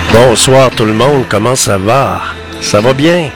Bonsoir tout le monde, comment ça va? Ça va bien?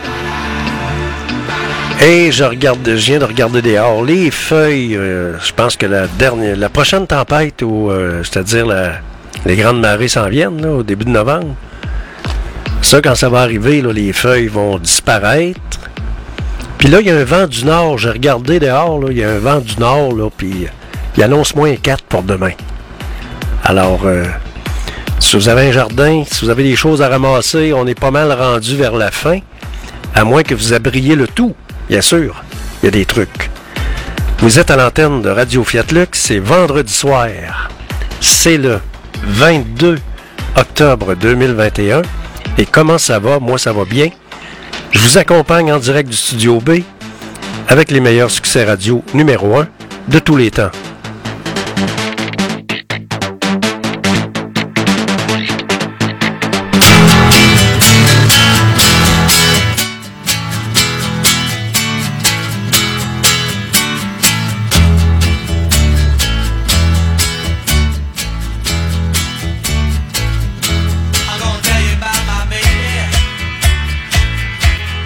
Et je viens de regarder dehors les feuilles. Je pense que la prochaine tempête, c'est-à-dire les grandes marées s'en viennent là, au début de novembre. Ça, quand ça va arriver, là, les feuilles vont disparaître. Puis là, il y a un vent du nord. J'ai regardé dehors, là, il y a un vent du nord, là, puis il annonce -4 pour demain. Alors, si vous avez un jardin, si vous avez des choses à ramasser, on est pas mal rendu vers la fin. À moins que vous abriez le tout. Bien sûr, il y a des trucs. Vous êtes à l'antenne de Radio Fiat Lux, c'est vendredi soir. C'est le 22 octobre 2021. Et comment ça va? Moi, ça va bien. Je vous accompagne en direct du Studio B avec les meilleurs succès radio numéro 1 de tous les temps.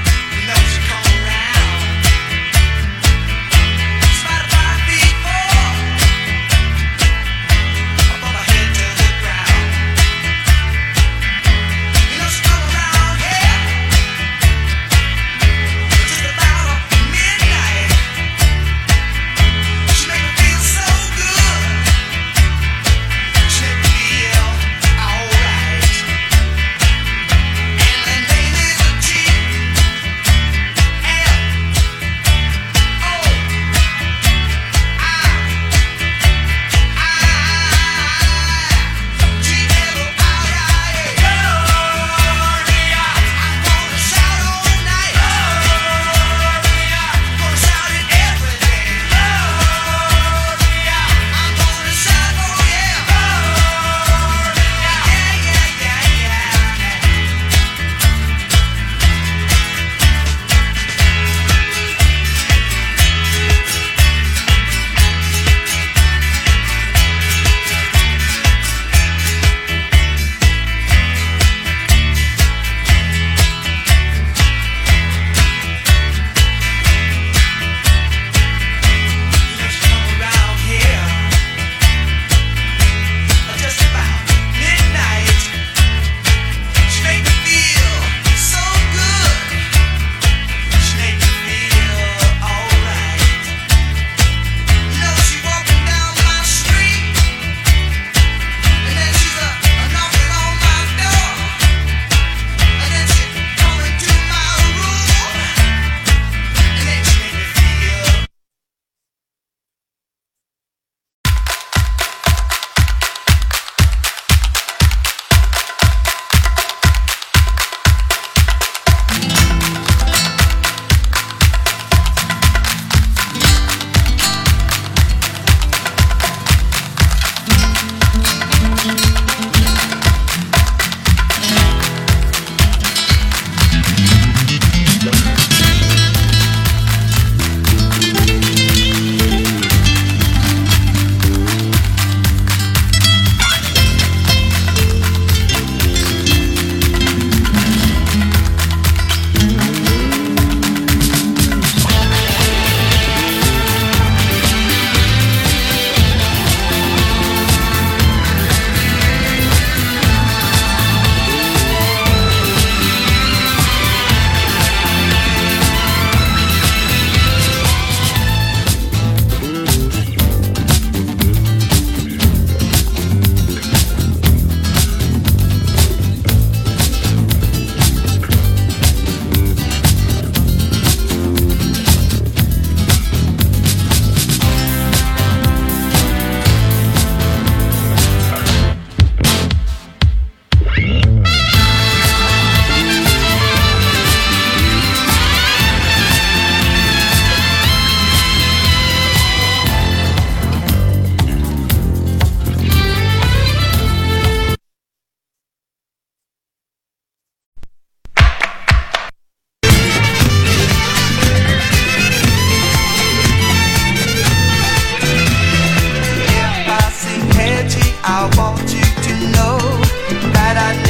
Spotify feed for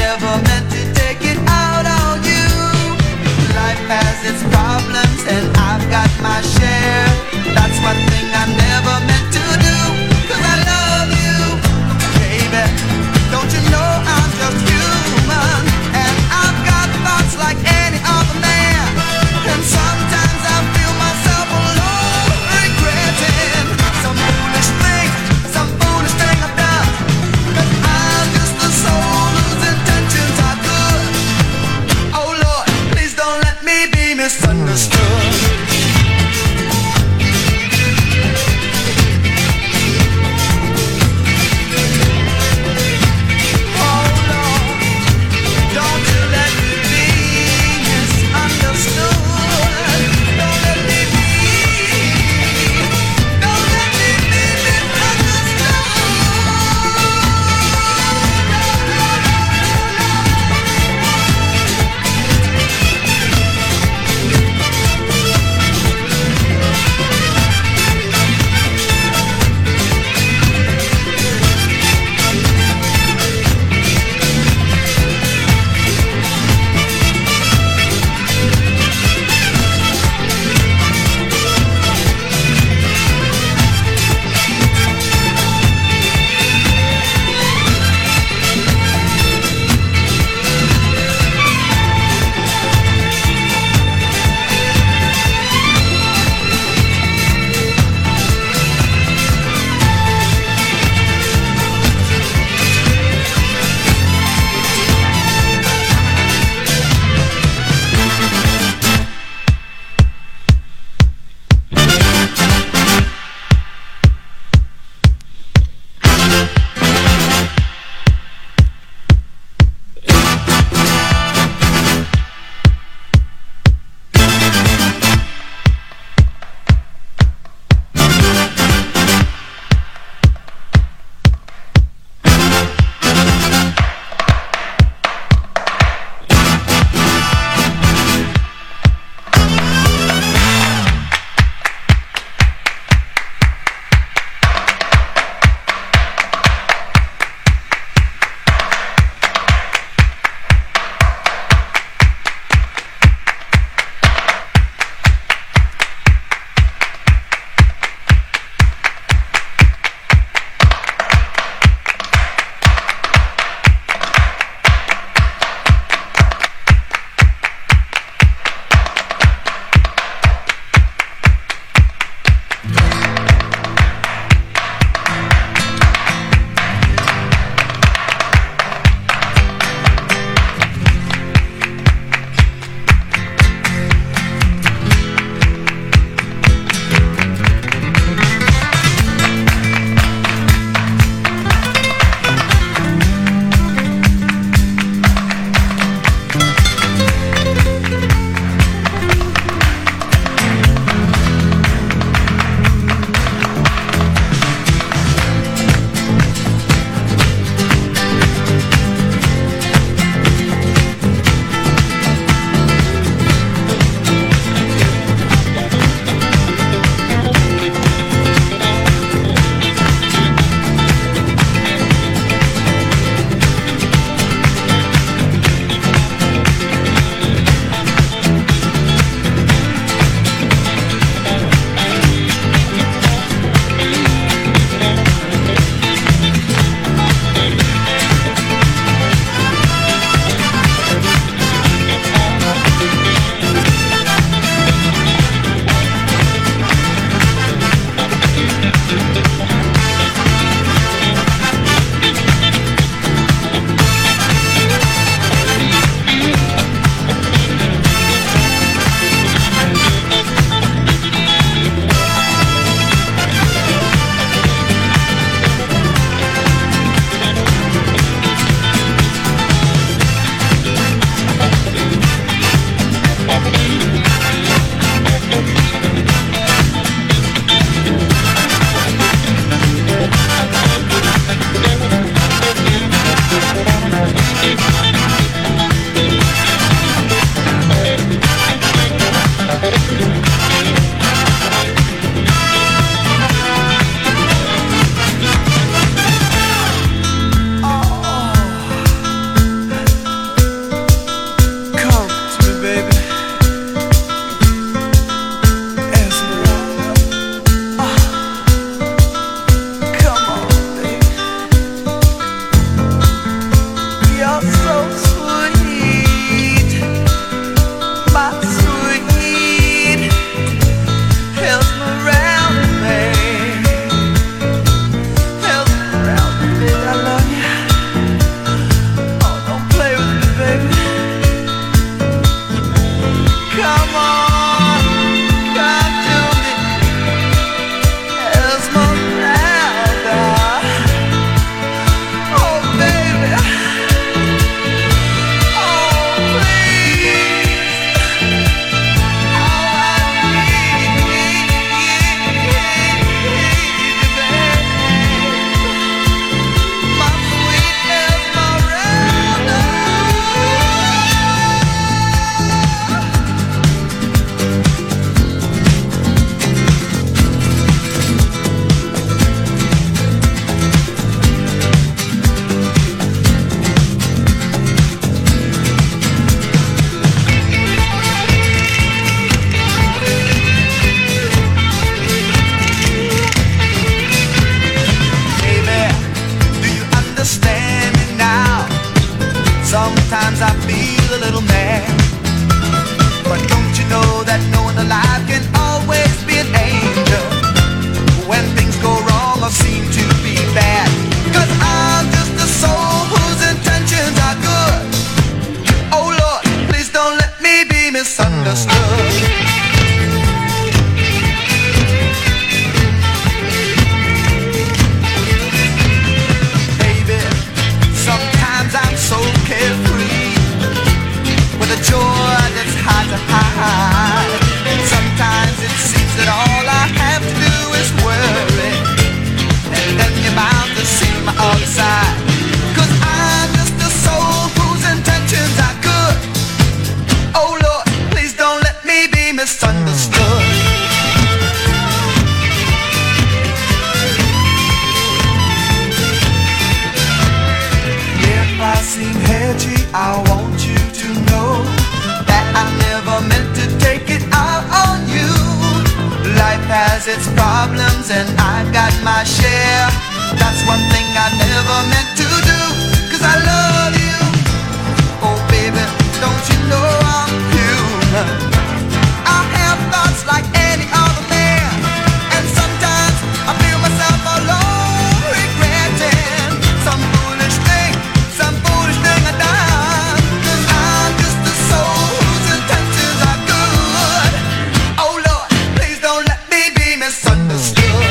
never meant to take it out on you. Life has its problems and I've got my share. That's one thing I never meant to do, 'cause I love you, baby. Don't you know I'm just human, and I've got thoughts like any other man. And sometimes I feel myself alone, regretting some foolish thing I've done. 'Cause I'm just a soul whose intentions are good. Oh Lord, please don't let me be misunderstood. Sometimes I feel a little mad, but don't you know that no one alive can always be an angel when things go wrong or seem to be bad? 'Cause I'm just a soul whose intentions are good. Oh Lord, please don't let me be misunderstood. Baby, sometimes I'm so carefree, with a joy that's hard to hide. And sometimes it seems that all I have to do is worry, and then you're bound to see my other side. 'Cause I'm just a soul whose intentions are good. Oh Lord, please don't let me be misunderstood. If I seem edgy, I want you to know that I never meant to take it out on you. Life has its problems and I've got my share. That's one thing I never meant to do, 'cause I love you. Oh baby, don't you know I'm human? I have thoughts like any other man, and sometimes I feel myself alone, regretting some foolish thing I done. 'Cause I'm just a soul whose intentions are good. Oh Lord, please don't let me be misunderstood.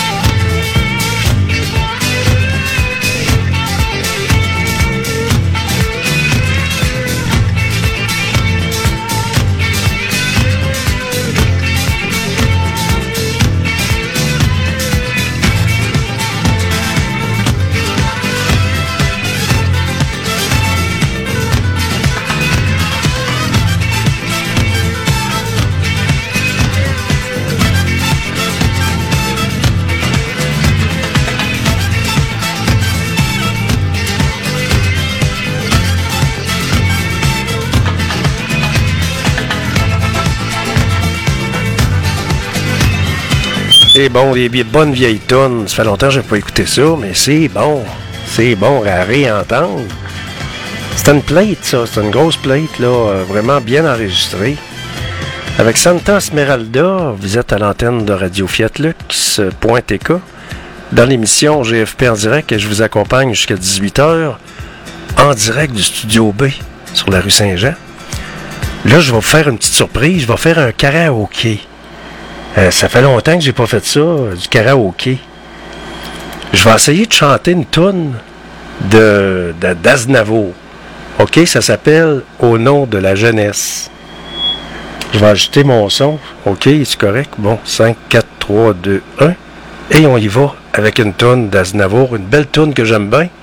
Et bon, les bonnes vieilles tunes. Ça fait longtemps que je n'ai pas écouté ça, mais c'est bon. C'est bon à réentendre. C'est une plate, ça. C'est une grosse plate, là, vraiment bien enregistrée. Avec Santa Esmeralda, vous êtes à l'antenne de Radio Fiat-Lux.tk dans l'émission GFP en direct, et je vous accompagne jusqu'à 18h en direct du Studio B sur la rue Saint-Jean. Là, je vais vous faire une petite surprise. Je vais faire un karaoké. Ça fait longtemps que j'ai pas fait ça, du karaoké. Je vais essayer de chanter une toune d'Aznavour. OK, ça s'appelle « Au nom de la jeunesse ». Je vais ajouter mon son. OK, c'est correct? Bon, 5, 4, 3, 2, 1. Et on y va avec une toune d'Aznavour, une belle toune que j'aime bien.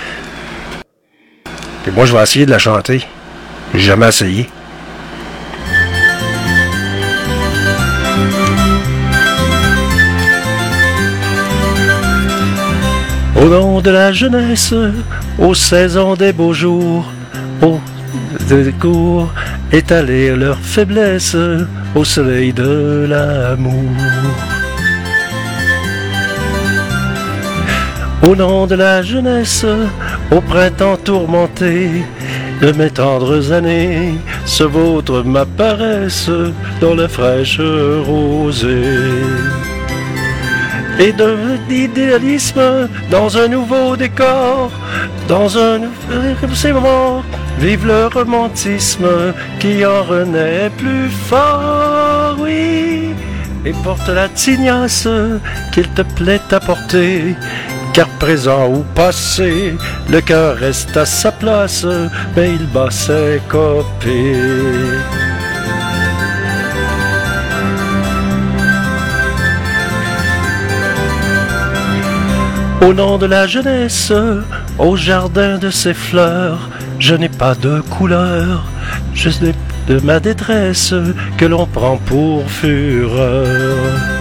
Et moi, je vais essayer de la chanter. J'ai jamais essayé. Au nom de la jeunesse, aux saisons des beaux jours, aux cours, étaler leur faiblesse au soleil de l'amour. Au nom de la jeunesse, au printemps tourmenté, de mes tendres années, ce vôtre m'apparaissent dans la fraîche rosée. Et d'idéalisme dans un nouveau décor, dans un ces moments, vive le romantisme qui en renaît plus fort, oui. Et porte la tignasse qu'il te plaît apporter, car présent ou passé, le cœur reste à sa place, mais il bat ses copées. Au nom de la jeunesse, au jardin de ses fleurs, je n'ai pas de couleur, je n'ai de ma détresse que l'on prend pour fureur.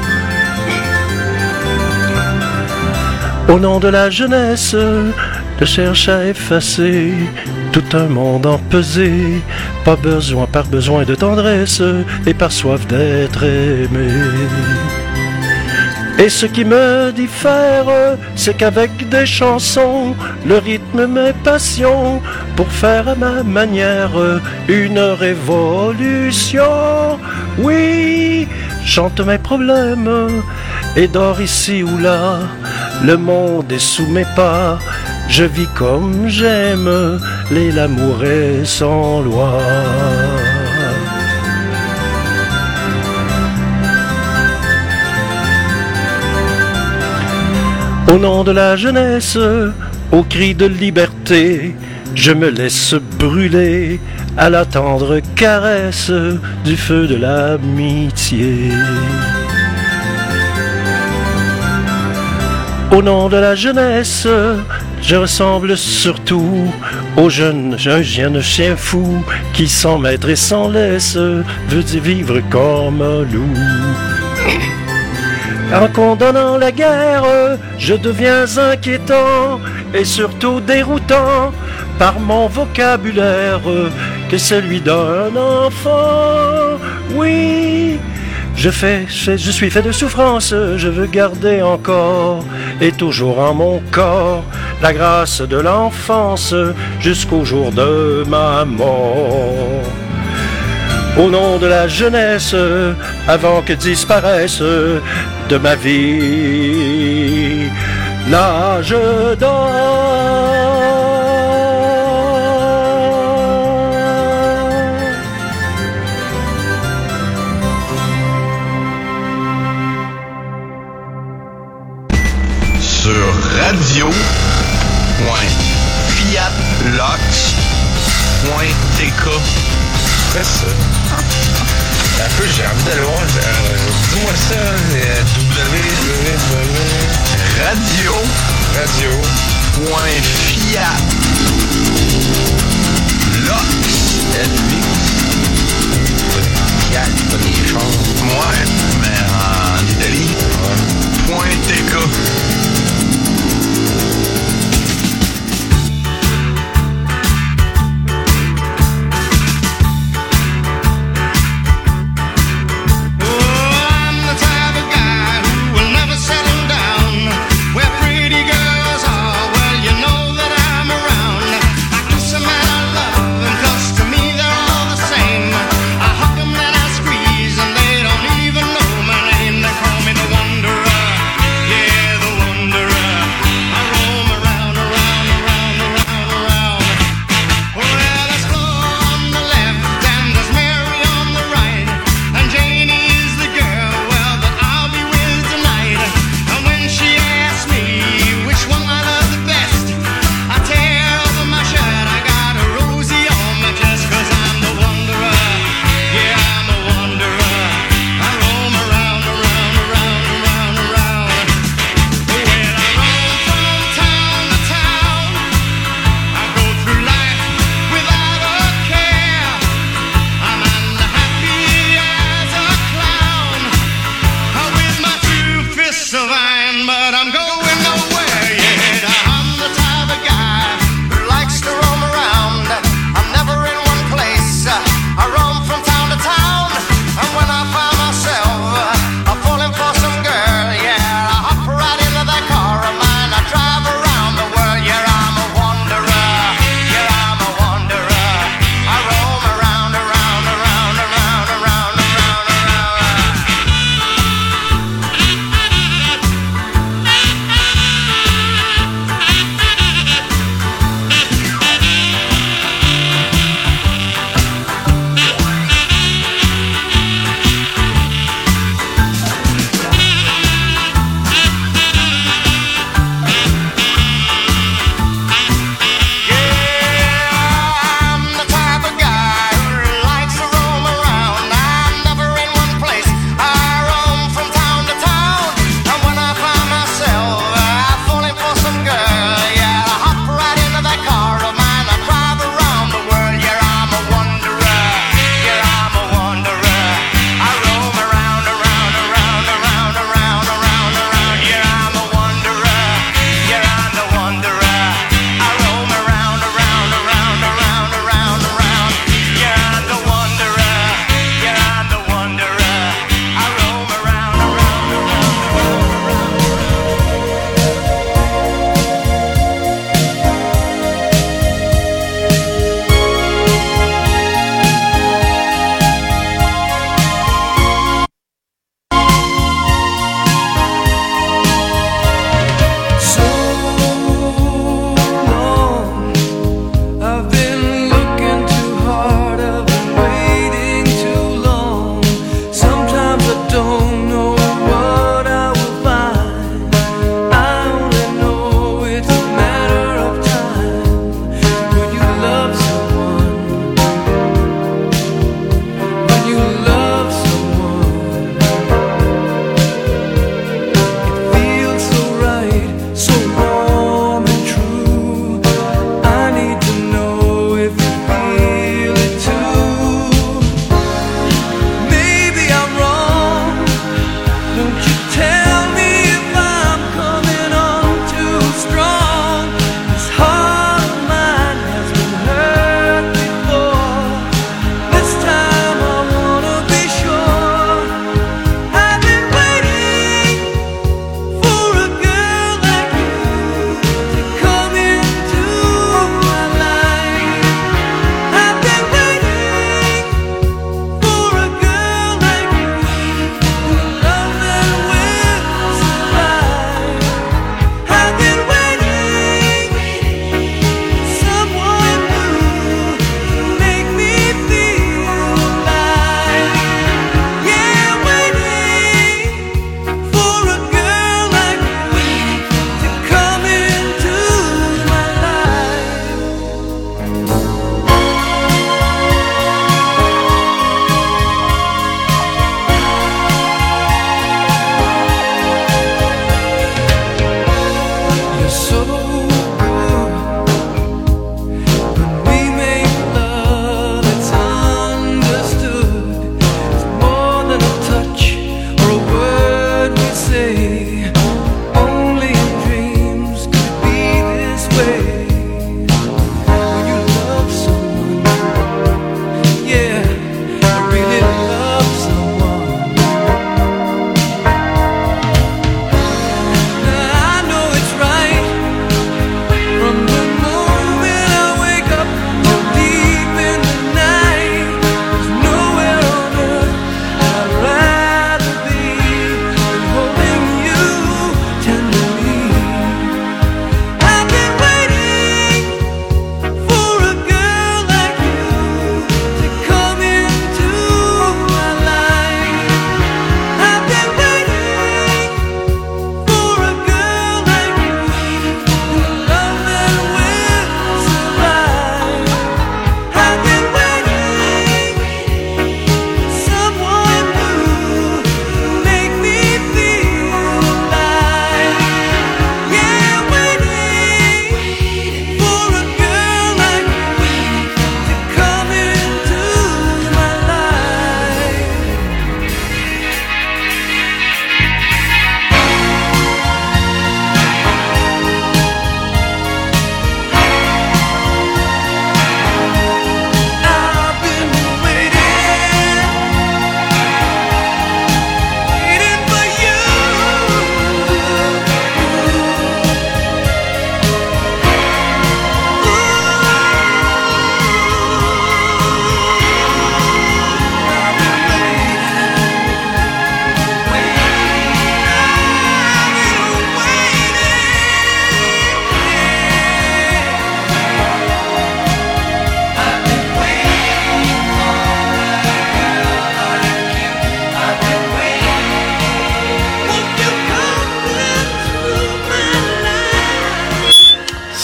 Au nom de la jeunesse, je cherche à effacer tout un monde empesé, par besoin de tendresse et par soif d'être aimé. Et ce qui me diffère, c'est qu'avec des chansons, le rythme m'est passion, pour faire à ma manière une révolution. Oui, chante mes problèmes et dors ici ou là, le monde est sous mes pas, je vis comme j'aime, l'amour est sans loi. Au nom de la jeunesse, au cri de liberté, je me laisse brûler à la tendre caresse du feu de l'amitié. Au nom de la jeunesse, je ressemble surtout au jeune chien fou qui sans maître et sans laisse veut vivre comme un loup. En condamnant la guerre, je deviens inquiétant et surtout déroutant par mon vocabulaire que celui d'un enfant. Oui, je suis fait de souffrance, je veux garder encore et toujours en mon corps la grâce de l'enfance jusqu'au jour de ma mort. Au nom de la jeunesse, avant que disparaisse de ma vie l'âge d'or. Sur radio.fiatlox.tk. C'est ça. Un peu, j'ai envie d'aller voir. Dis-moi ça, Fiat, pas des chars. Ouais, mais en Italie. Ouais. .tk. Where pretty girls are, well, you know that I'm around.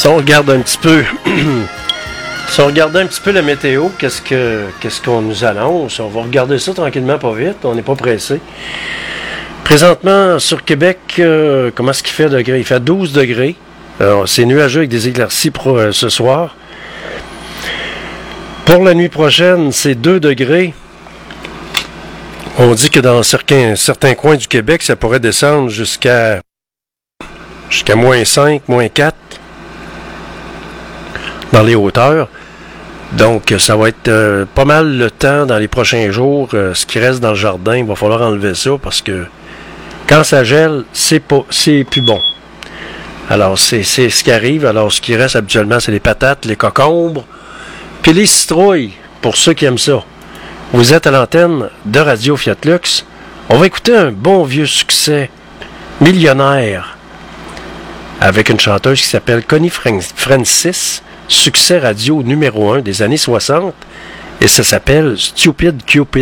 on regarde un petit peu... Si on regardait un petit peu la météo, qu'est-ce qu'on nous annonce? On va regarder ça tranquillement, pas vite. On n'est pas pressé. Présentement, sur Québec, comment est-ce qu'il fait degrés? Il fait 12 degrés. C'est nuageux avec des éclaircies pour ce soir. Pour la nuit prochaine, c'est 2 degrés. On dit que dans certains coins du Québec, ça pourrait descendre jusqu'à moins 5, moins 4 dans les hauteurs. Donc, ça va être pas mal le temps dans les prochains jours. Ce qui reste dans le jardin, il va falloir enlever ça parce que quand ça gèle, c'est plus bon. Alors, c'est ce qui arrive. Alors, ce qui reste habituellement, c'est les patates, les cocombres, puis les citrouilles, pour ceux qui aiment ça. Vous êtes à l'antenne de Radio Fiat Lux. On va écouter un bon vieux succès, Millionnaire, avec une chanteuse qui s'appelle Connie Francis, succès radio numéro 1 des années 60, et ça s'appelle Stupid Cupid.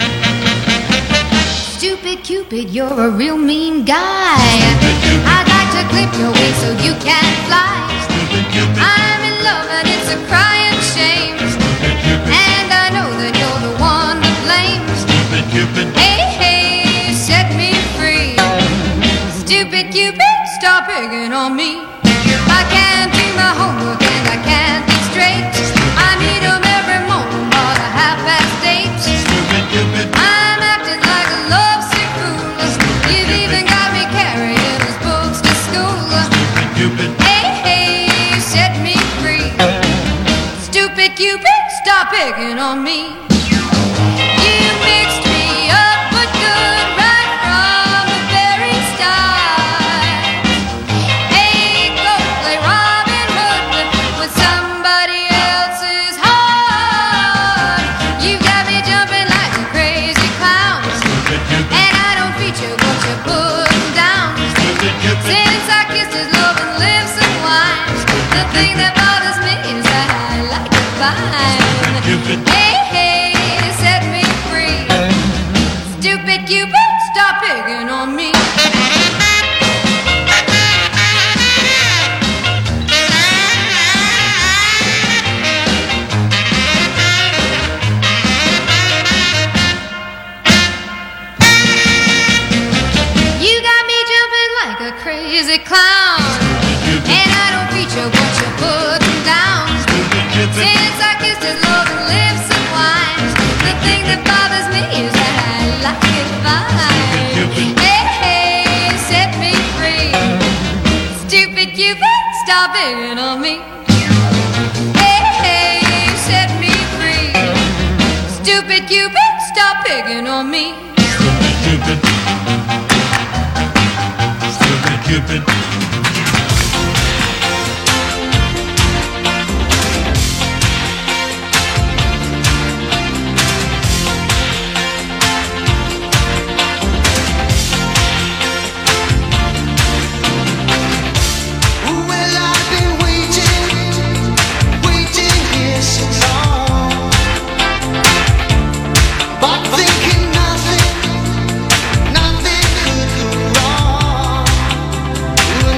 Stupid Cupid, you're a real mean guy. I'd like to clip your wings so you can fly. I'm in love and it's a crying shame. And I know that you're the one to blame. Hey, hey, set me free. Stupid Cupid, stop picking on me. I can't do my homework and I can't think straight. I meet 'em every morning about 8:30. I'm acting like a lovesick fool. You've even got me carrying his books to school. Hey, hey, set me free. Stupid Cupid, stop picking on me. You mixed me up but good right from the very start. Hey, go play Robin Hood with somebody else's heart. You got me jumping like a crazy clown, and I don't feature what you're putting down. Since I kissed his loving lips and wine, the thing that bothers me is that I like to find. Hey, hey, set me free. Stupid Cupid, stop picking on me. You got me jumping like a crazy clown, and I don't feature what you're putting down. Since I kissed his loving lips and wine, the thing that bothers me is that I like it fine. Hey, hey, set me free. Stupid Cupid, stop picking on me. Hey, hey, set me free. Stupid Cupid, stop picking on me. Stupid Cupid. Well, I've been waiting here so long, but thinking nothing could go wrong.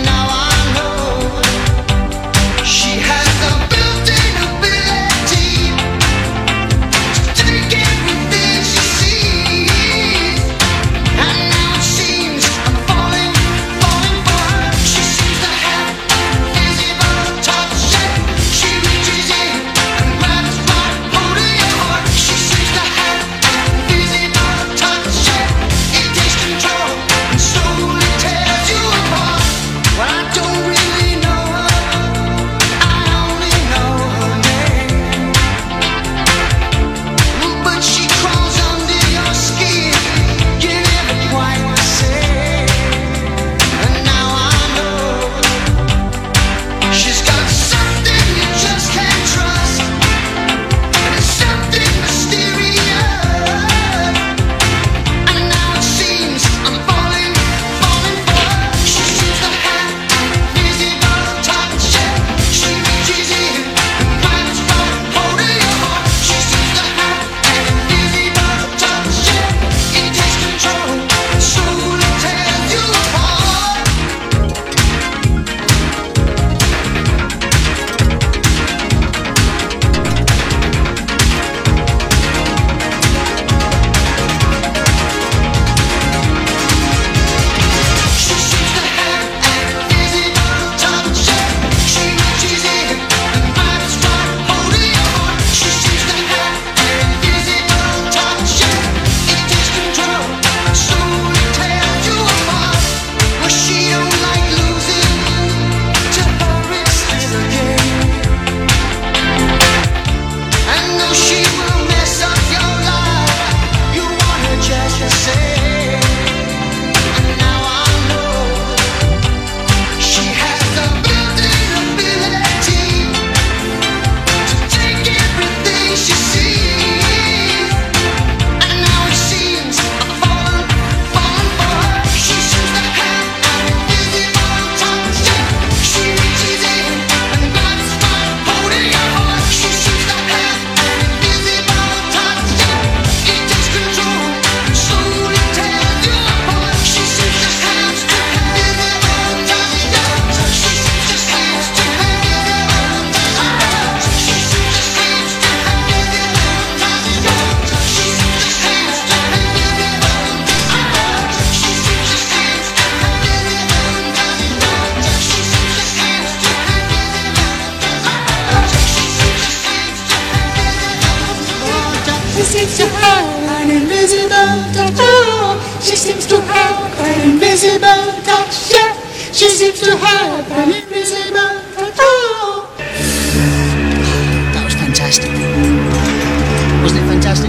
She seems to have an invisible touch. Oh, she seems to have an invisible touch. Yeah, she seems to have an invisible touch. Oh. That was fantastic. Wasn't it fantastic?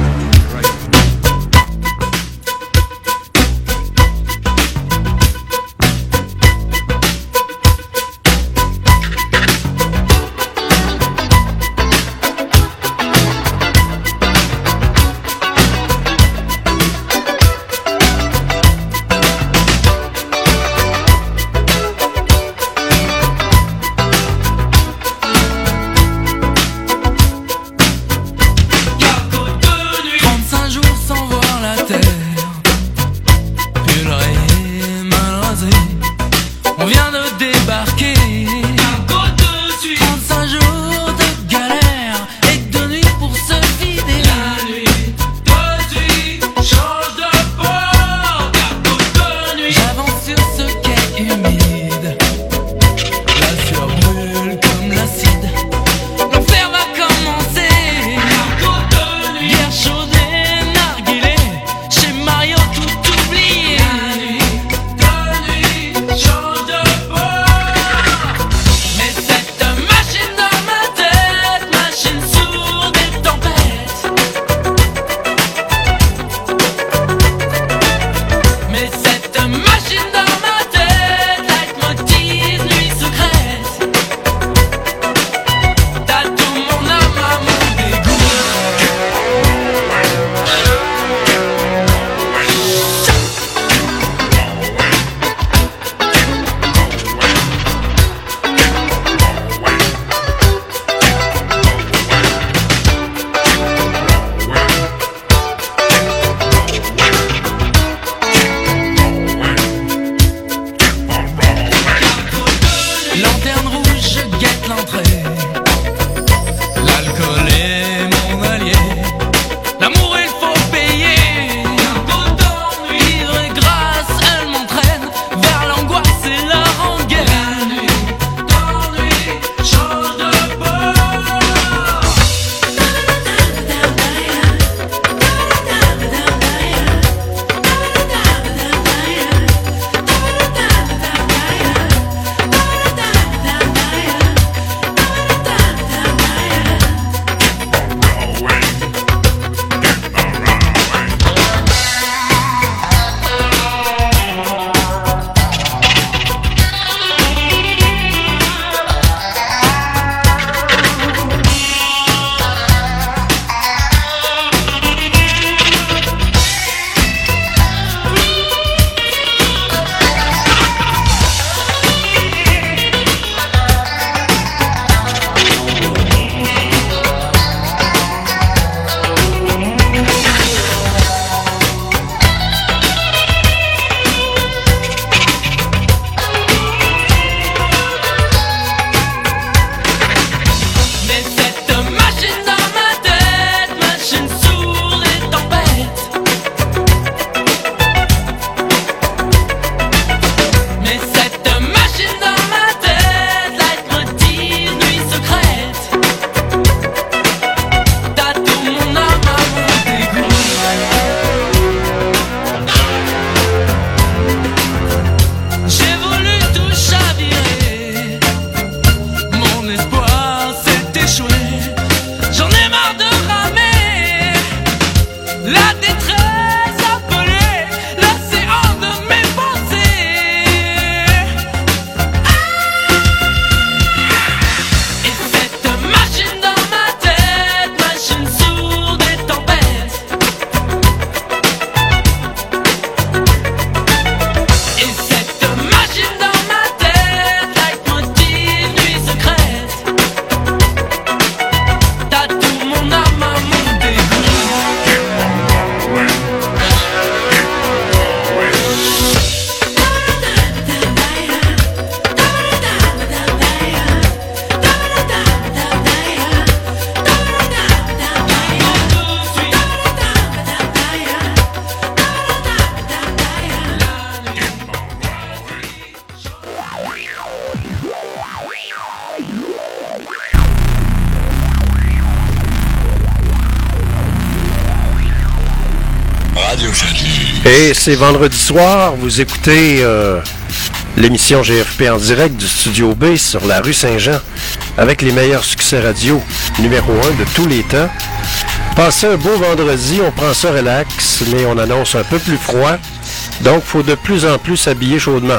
Salut. Et c'est vendredi soir, vous écoutez l'émission GFP en direct du Studio B sur la rue Saint-Jean avec les meilleurs succès radio numéro 1 de tous les temps. Passez un beau vendredi, on prend ça relax, mais on annonce un peu plus froid, donc il faut de plus en plus s'habiller chaudement.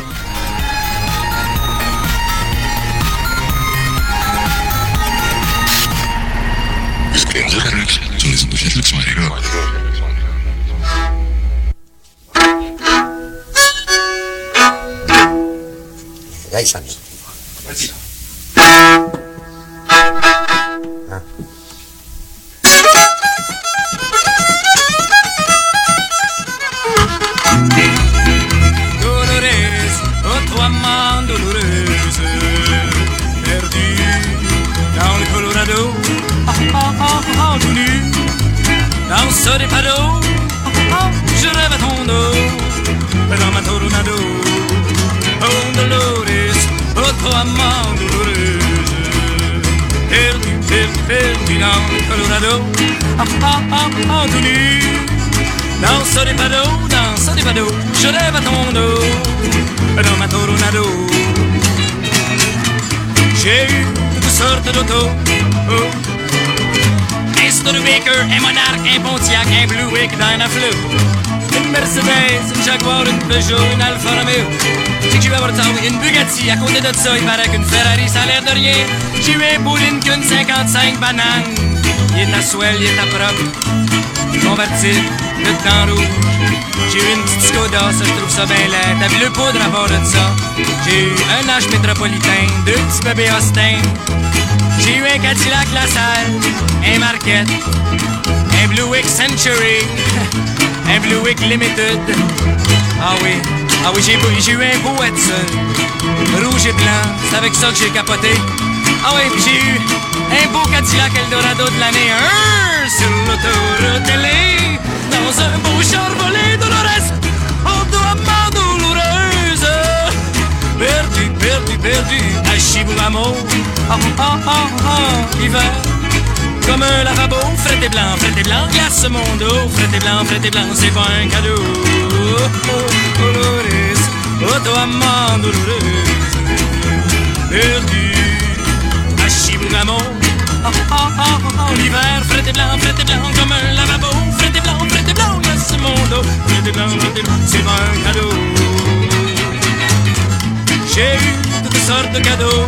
Hey, Sammy. Vas-y. Dolores, oh toi main douloureuse, perdue dans le Colorado, tout nu, dans ce dépado, je rêve à ton dos, dans ma tornado. Oh Dolores, oh toi main douloureuse, perdue dans le Colorado, tout nu, dans ce dépado, je rêve à ton dos, dans ma tornado. J'ai eu toutes sortes d'autos, un Studebaker, un Monarch, un Pontiac, un Buick, un Fleur, une Mercedes, une Jaguar, une Peugeot, une Alfa Romeo. J'ai que je vais avoir une Bugatti, à côté de ça, il paraît qu'une Ferrari, ça a l'air de rien. J'ai eu un Bouline qu'une 55 bananes, il est à swell, il est à propre, convertible, le temps rouge. J'ai eu une petite Skoda, ça je trouve ça bien laid. T'as vu le poudre à bord de ça? J'ai eu un H métropolitain, deux petits bébés Austin. J'ai eu un Cadillac LaSalle, un Marquette, un Buick Century, un Buick Limited. Ah oui, j'ai eu un beau Edson, rouge et blanc, c'est avec ça que j'ai capoté. Ah oui, puis j'ai eu un beau Cadillac Eldorado de l'année 1 sur l'autoroute télé, dans un beau char volé Dolores, oh toi ma douloureuse, perdu, à Chibougamau, hiver, comme un lavabo, fret et blanc, glace mon dos, fret et blanc, c'est pas un cadeau, oh Dolores, oh toi ma douloureuse, perdu, à Chibougamau, l'hiver, fret et blanc, comme un lavabo, fret et blanc, glace mon dos, fret et blanc, c'est pas un cadeau. J'ai eu toutes sortes de cadeaux,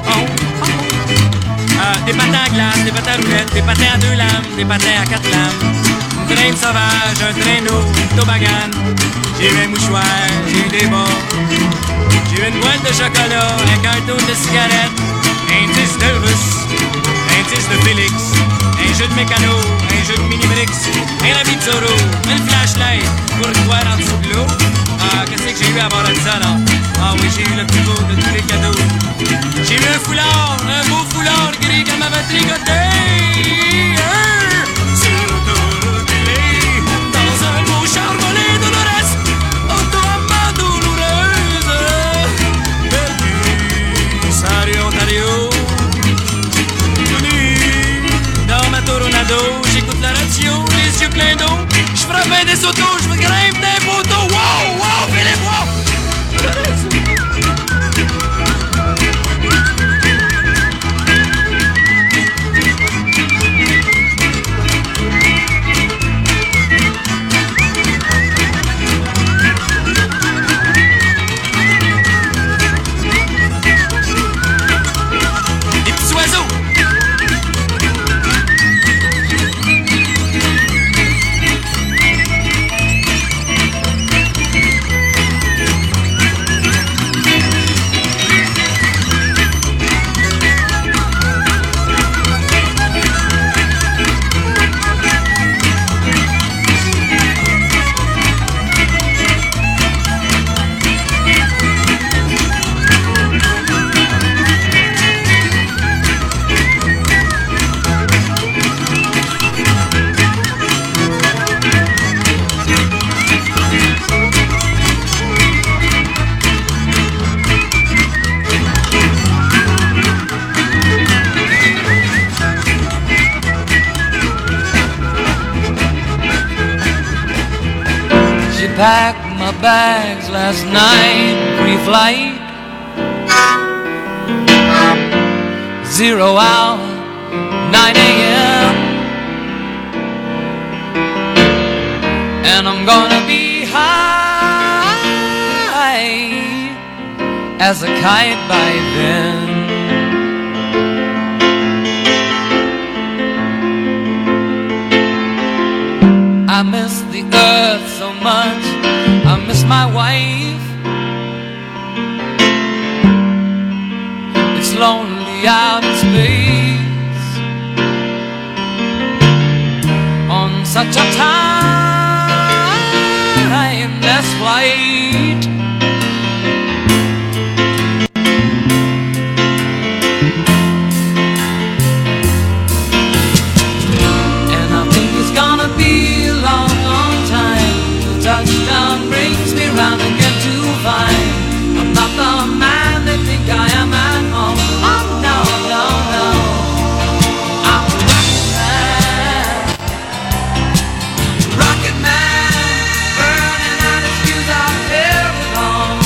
des patins à glace, des patins à roulettes, des patins à 2 lames, des patins à 4 lames, une traîne sauvage, un traîneau, une toboggan. J'ai eu un mouchoir, j'ai eu des bas, j'ai eu une boîte de chocolat, un carton de cigarettes, un disque d'Elvis, un disque de Félix, un jeu de mécano, un jeu de mini-bricks, un habit de Zorro, une flashlight pour le voir en dessous de l'eau. Ah, qu'est-ce que j'ai eu à bord de ça, là? Ah oui, j'ai eu le plus beau de tous les cadeaux. J'ai eu un foulard, un beau foulard gris qu'elle m'avait tricoté. Sur l'autoroute télé, dans un beau char volé Dolores, oh toi ma douloureuse, perdu, salut Ontario, venu dans ma Toronado, j'écoute la radio, les yeux pleins d'eau, j'frappe des autos, j'me grimpe des poteaux, wow, fais-les voir. packed my bags last night, pre-flight. 0 hour, 9 a.m. And I'm gonna be high as a kite by then. I miss the earth so much, I miss my wife. It's lonely out in space on such a timeless flight. And I think it's gonna be a long, long time till touchdown brings me round again to find I'm not the man they think I am at home. Oh no, no, no, I'm a rocket man, burning out his fuse out there alone.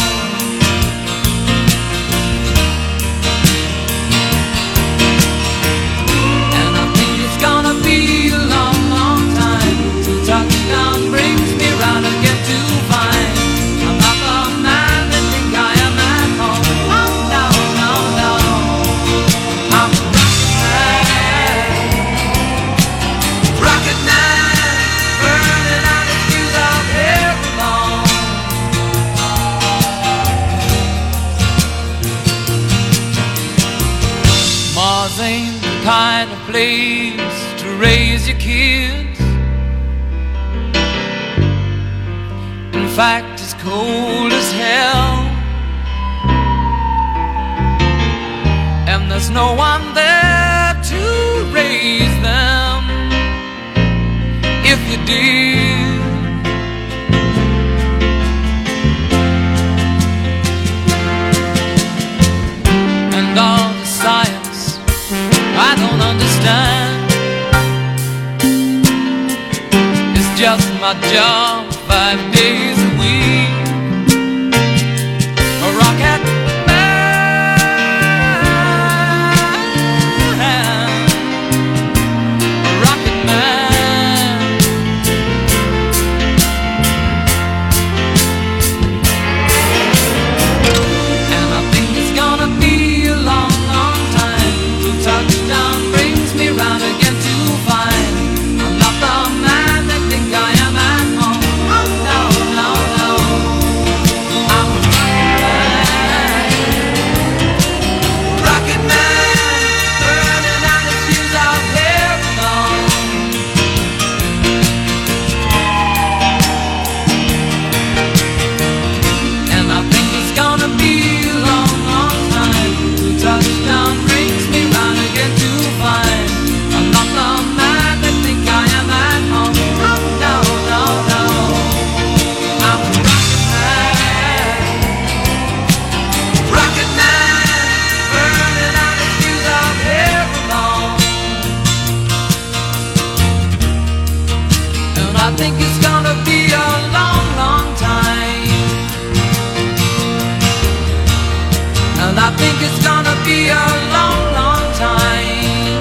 And I think it's gonna be a long, long time till touchdown brings me round again to find I'm not the man they think I am at home. Oh no, no, no, I'm a rocket man, burning out his fuse out there alone. Mars ain't the kind of place to raise your kids. In fact, it's cold as hell, and there's no one there to raise them if you did. And all the science I don't understand, it's just my job 5 days a week. A rocket man, a rocket man. And I think it's gonna be a long, long time till touchdown brings me round again to find I'm not the man they think I am at home. Oh no, no, no, I'm a rocket man, burning out his fuse out there alone. And I think it's gonna be a long, long time till touchdown brings me round again to find I'm not the man they think I am at home. Oh no, no, no, I'm a rocket man, burning out his fuse out there alone. And I think it's gonna be a long, long time. And I think it's gonna be a long, long time.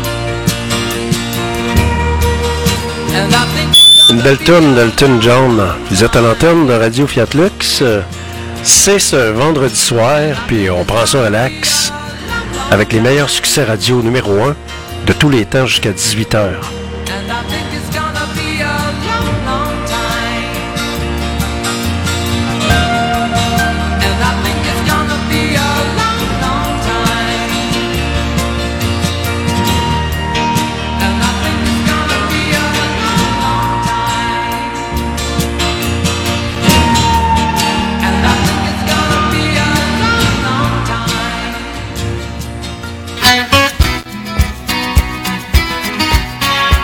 And I think it's Une belle tourne d'Elton John. Vous êtes à l'antenne de Radio Fiat Lux. C'est ce vendredi soir, puis on prend ça relax avec les meilleurs succès radio numéro 1 de tous les temps jusqu'à 18h. And I think it's gonna be a long, long time. And I think it's gonna be a long, long time. And I think it's gonna be a long, long time. And I think it's gonna be a long, long time.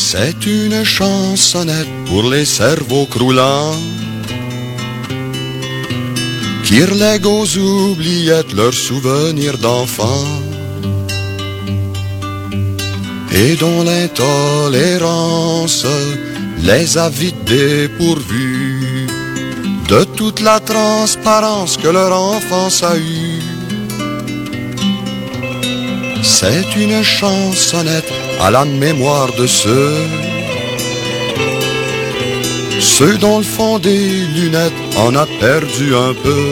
C'est une chansonnette pour les cerveaux croulants qui relèguent aux oubliettes leurs souvenirs d'enfants et dont l'intolérance les a vite dépourvus de toute la transparence que leur enfance a eue. C'est une chansonnette à la mémoire de ceux dont le fond des lunettes en a perdu un peu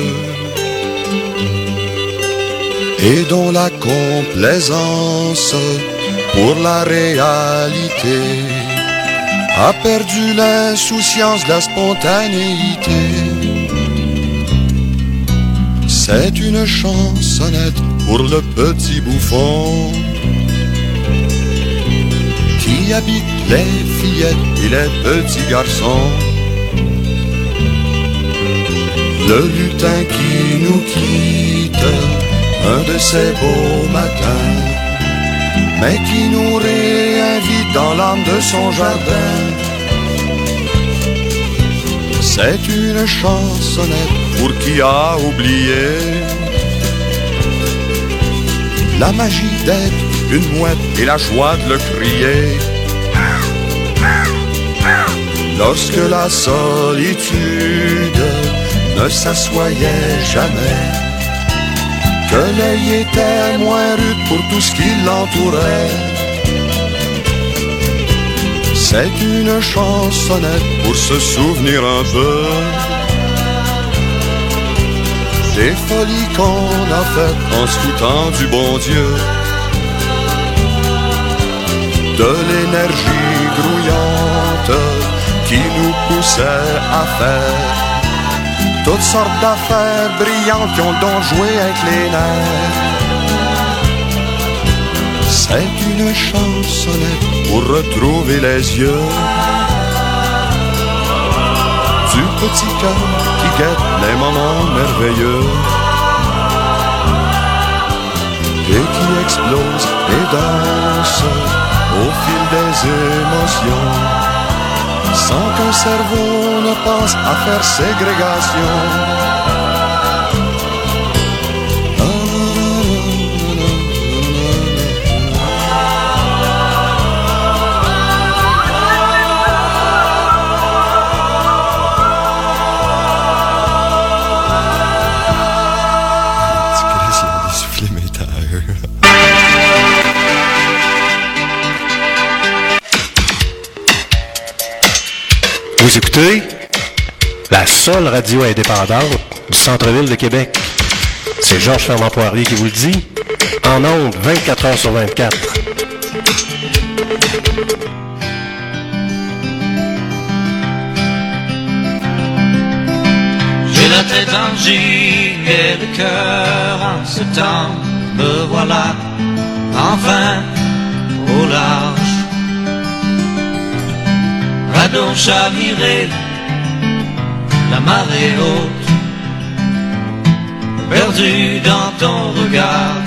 et dont la complaisance pour la réalité a perdu l'insouciance de la spontanéité. C'est une chansonnette pour le petit bouffon qui habite les fillettes et les petits garçons. Le lutin qui nous quitte un de ces beaux matins, mais qui nous réinvite dans l'âme de son jardin. C'est une chansonnette pour qui a oublié la magie d'être une mouette et la joie de le crier. Lorsque la solitude ne s'assoyait jamais, que l'œil était moins rude pour tout ce qui l'entourait. C'est une chansonnette pour se souvenir un peu des folies qu'on a faites en se foutant du bon Dieu, de l'énergie grouillante qui nous poussait à faire toutes sortes d'affaires brillantes qui ont donc joué avec les nerfs. C'est une chansonnette pour retrouver les yeux du petit cœur qui guette les moments merveilleux et qui explose et danse au fil des émotions, sans qu'un cerveau ne pense à faire ségrégation. Vous écoutez la seule radio indépendante du centre-ville de Québec. C'est Georges Fernand Poirier qui vous le dit, en ondes 24 heures sur 24. J'ai la tête en gigue et le cœur en septembre. Me voilà enfin au large. Radeau chaviré, la marée haute, perdu dans ton regard.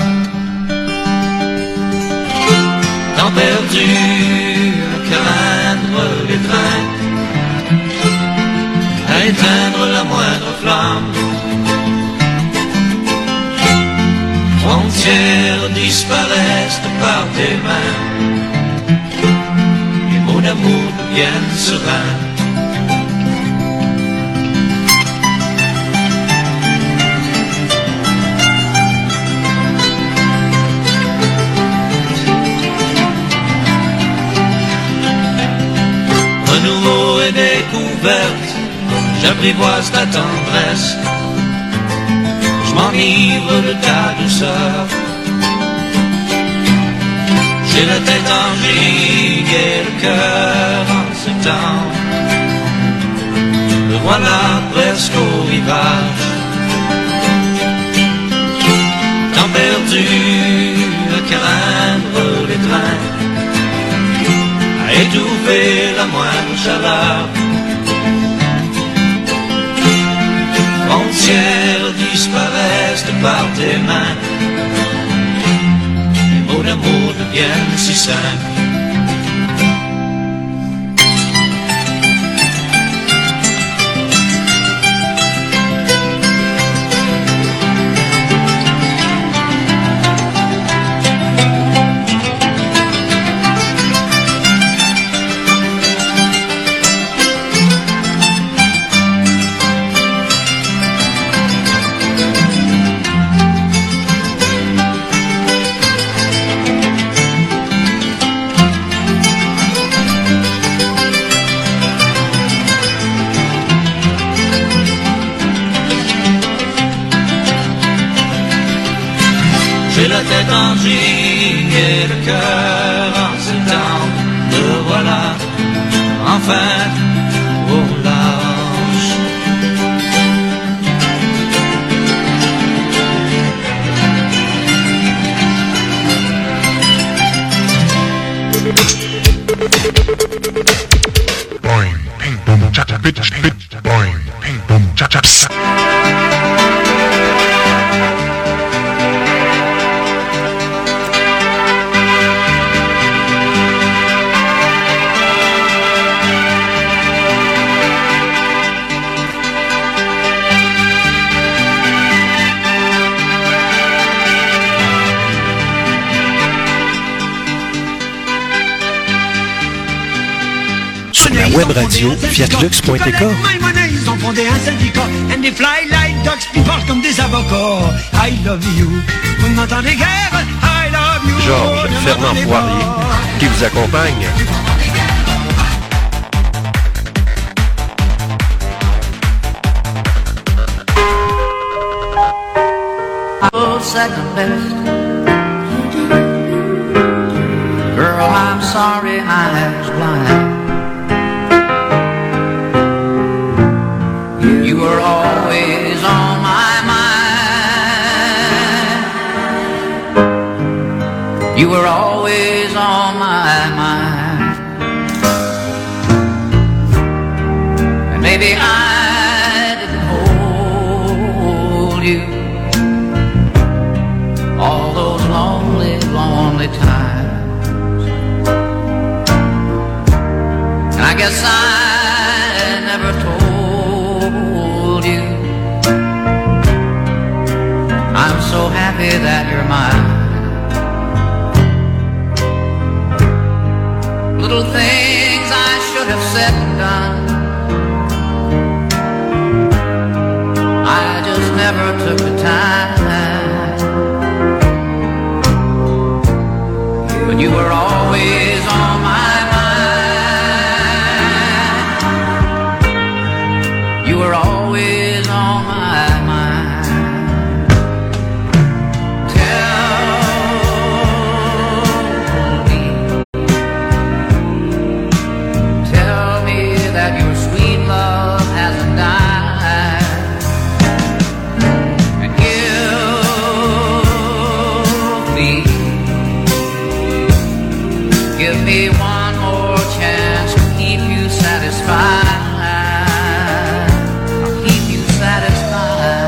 Tant perdu à craindre les trains, à éteindre la moindre flamme. Frontières disparaissent par tes mains, et mon amour devienne serein. Renouveau et découverte, j'apprivoise ta tendresse. Je m'enivre de ta douceur. J'ai la tête en gigue et le cœur en septembre. Me voilà presque au rivage. Tant perdu à craindre les trains, à étouffer la moindre chaleur. Frontières disparaissent par tes mains, et mon amour devienne si simple. léthargie et le cœur en septembre. Me voilà enfin au large. Boing, ping, boom, cha cha, bitch, bitch, boing, ping, boom, cha cha, psa. La web radio fiatlux.tk. Ils ont fondé un syndicat and they fly like ducks, puis parlent comme des avocats. I love you. Vous m'entendez guère? I love you. Georges Fernand Poirier qui vous accompagne. Oh, second best. Girl, I'm sorry I was blind. You were always on my mind. You were always on my mind. And maybe I didn't hold you all those lonely, lonely times. And I guess I never told you I'm so happy that you're mine. Little things I should have said and done, I just never took the time. But you were always on my mind. You were always on my mind. Tell me that your sweet love hasn't died. And give me one more chance to keep you satisfied. I'll keep you satisfied.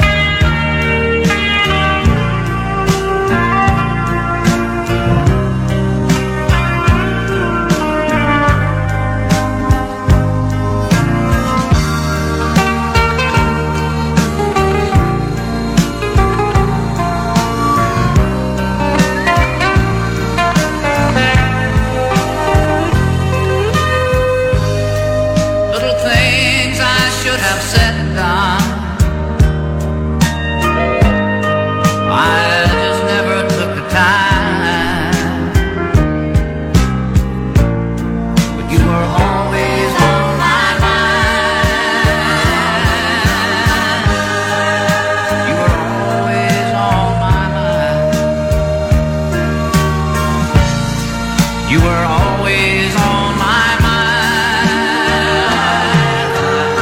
Little things I should have said and done, I just never took the time. But you were always on my mind. You were always on my mind. You were always on my mind.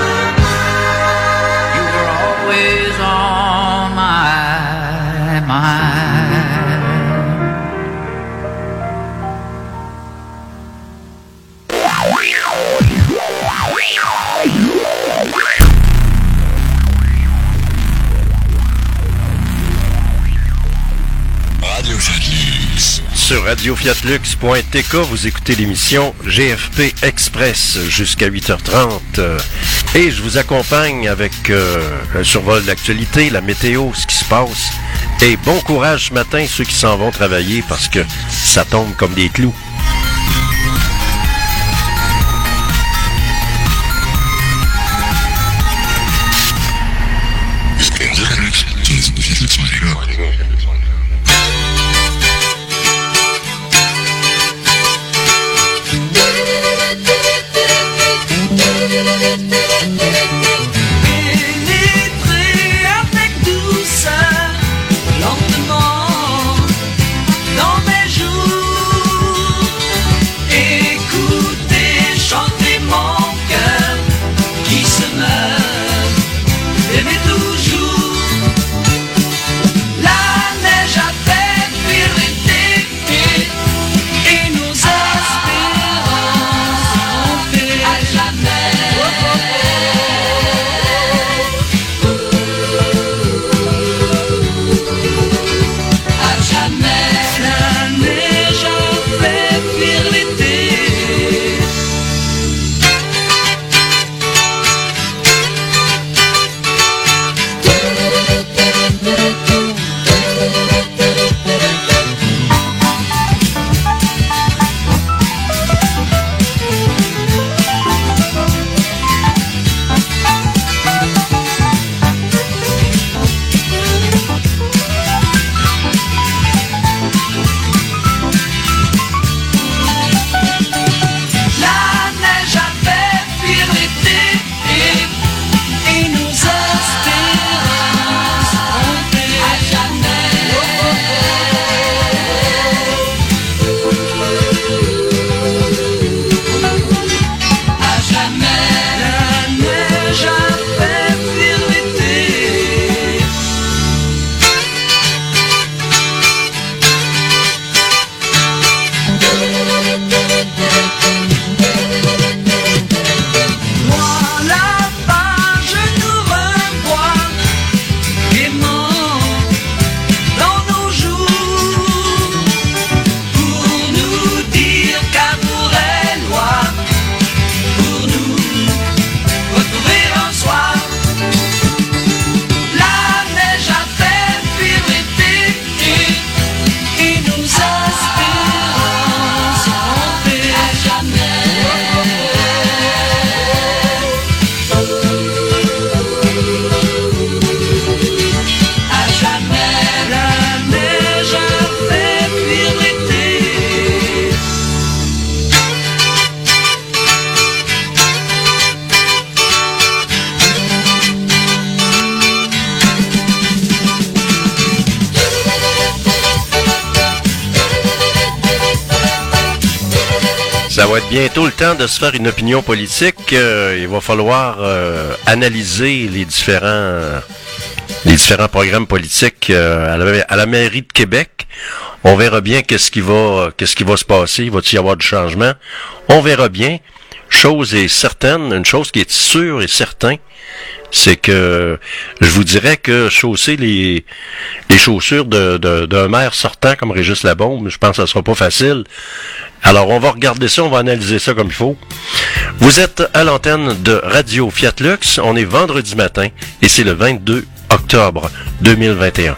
You were always on my mind. Radio Fiatlux. Sur radiofiatlux.tk, vous écoutez l'émission GFP Express jusqu'à 8h30. Et je vous accompagne avec un survol de l'actualité, la météo, ce qui se passe. Et bon courage ce matin, ceux qui s'en vont travailler, parce que ça tombe comme des clous. Pénétrer avec douceur, lentement Ça va être bientôt le temps de se faire une opinion politique. Il va falloir analyser les différents programmes politiques à la mairie de Québec. On verra bien qu'est-ce qui va se passer. Va-t-il y avoir du changement? On verra bien. Chose est certaine, une chose qui est sûre et certaine, c'est que je vous dirais que chausser les chaussures d'un maire sortant comme Régis Labaume, je pense que ça sera pas facile. Alors, on va regarder ça, on va analyser ça comme il faut. Vous êtes à l'antenne de Radio Fiat Lux. On est vendredi matin et c'est le 22 octobre 2021.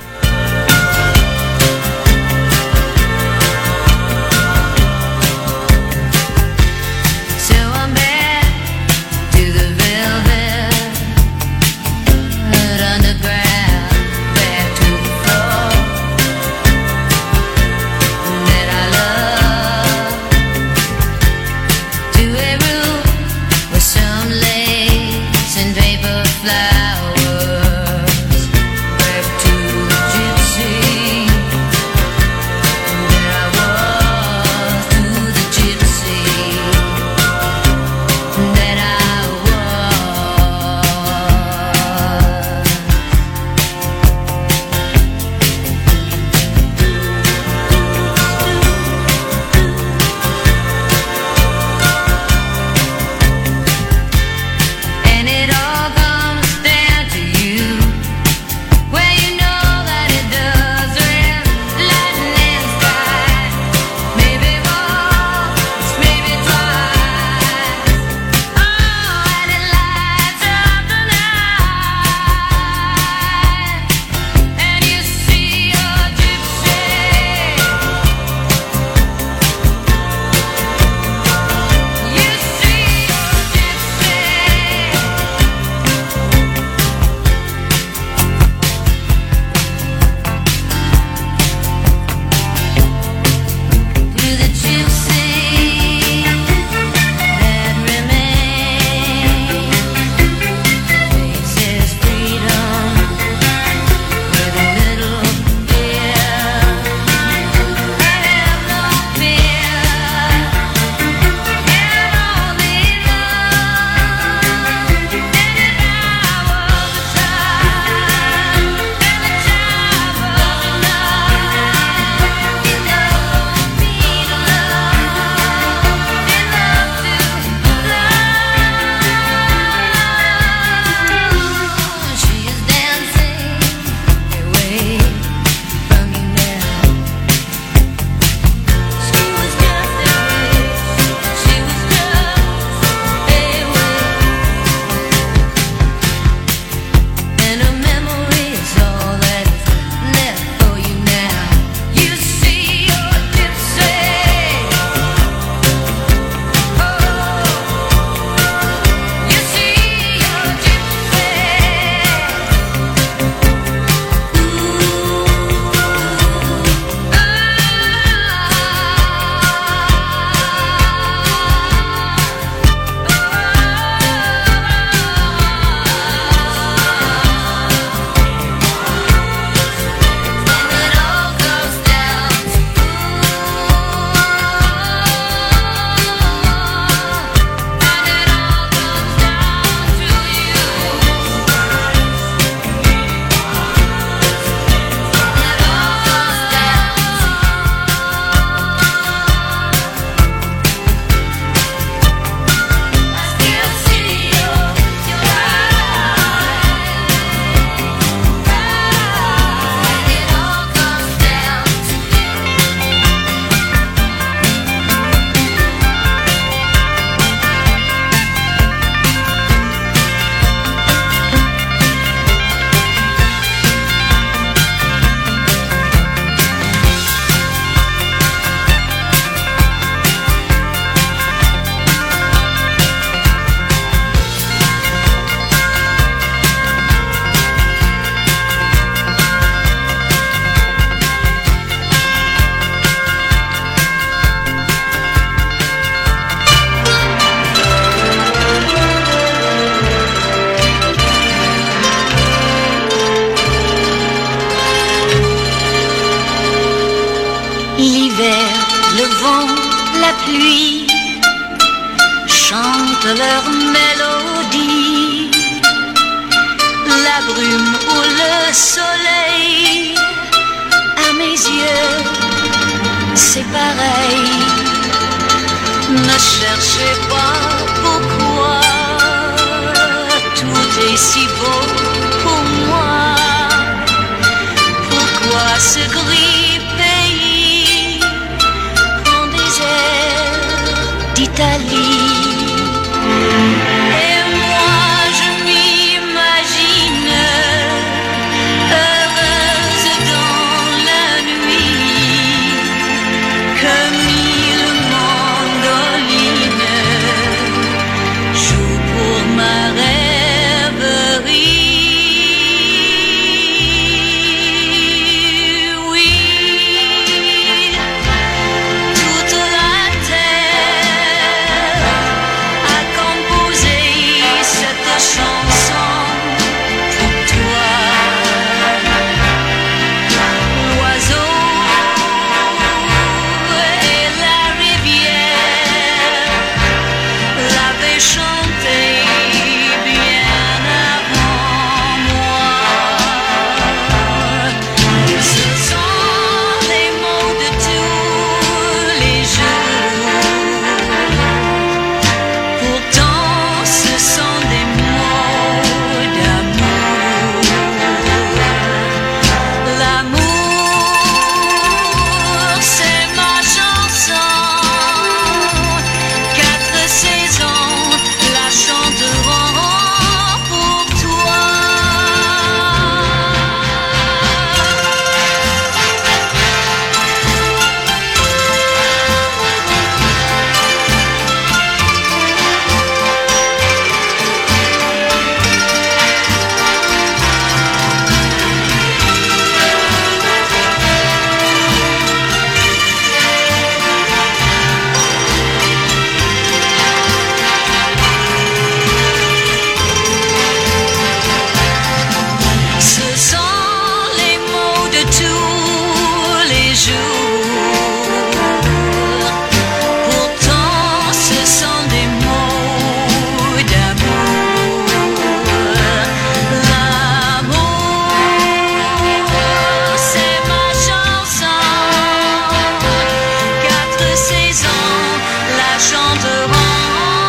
L'hiver, le vent, la pluie, chantent leur mélodie. La brume ou le soleil, à mes yeux, c'est pareil. Ne cherchez pas pourquoi, tout est si beau pour moi. Pourquoi ce gris pays prend des airs d'Italie? Et moi je m'imagine heureuse dans la nuit, que mille mandolines jouent pour ma rêverie. Oui, toute la terre a composé cette chanson pour toi. L'oiseau et la rivière l'avaient chanté bien avant moi. Ce sont les mots de tous les jours. Pourtant, ce sont des mots d'amour. L'amour, c'est ma chanson. 4 saisons la chanteront pour toi. Ce sont les mots de tous les jours. Pourtant, ce sont des mots d'amour. L'amour, c'est ma chanson. 4 saisons la chanteront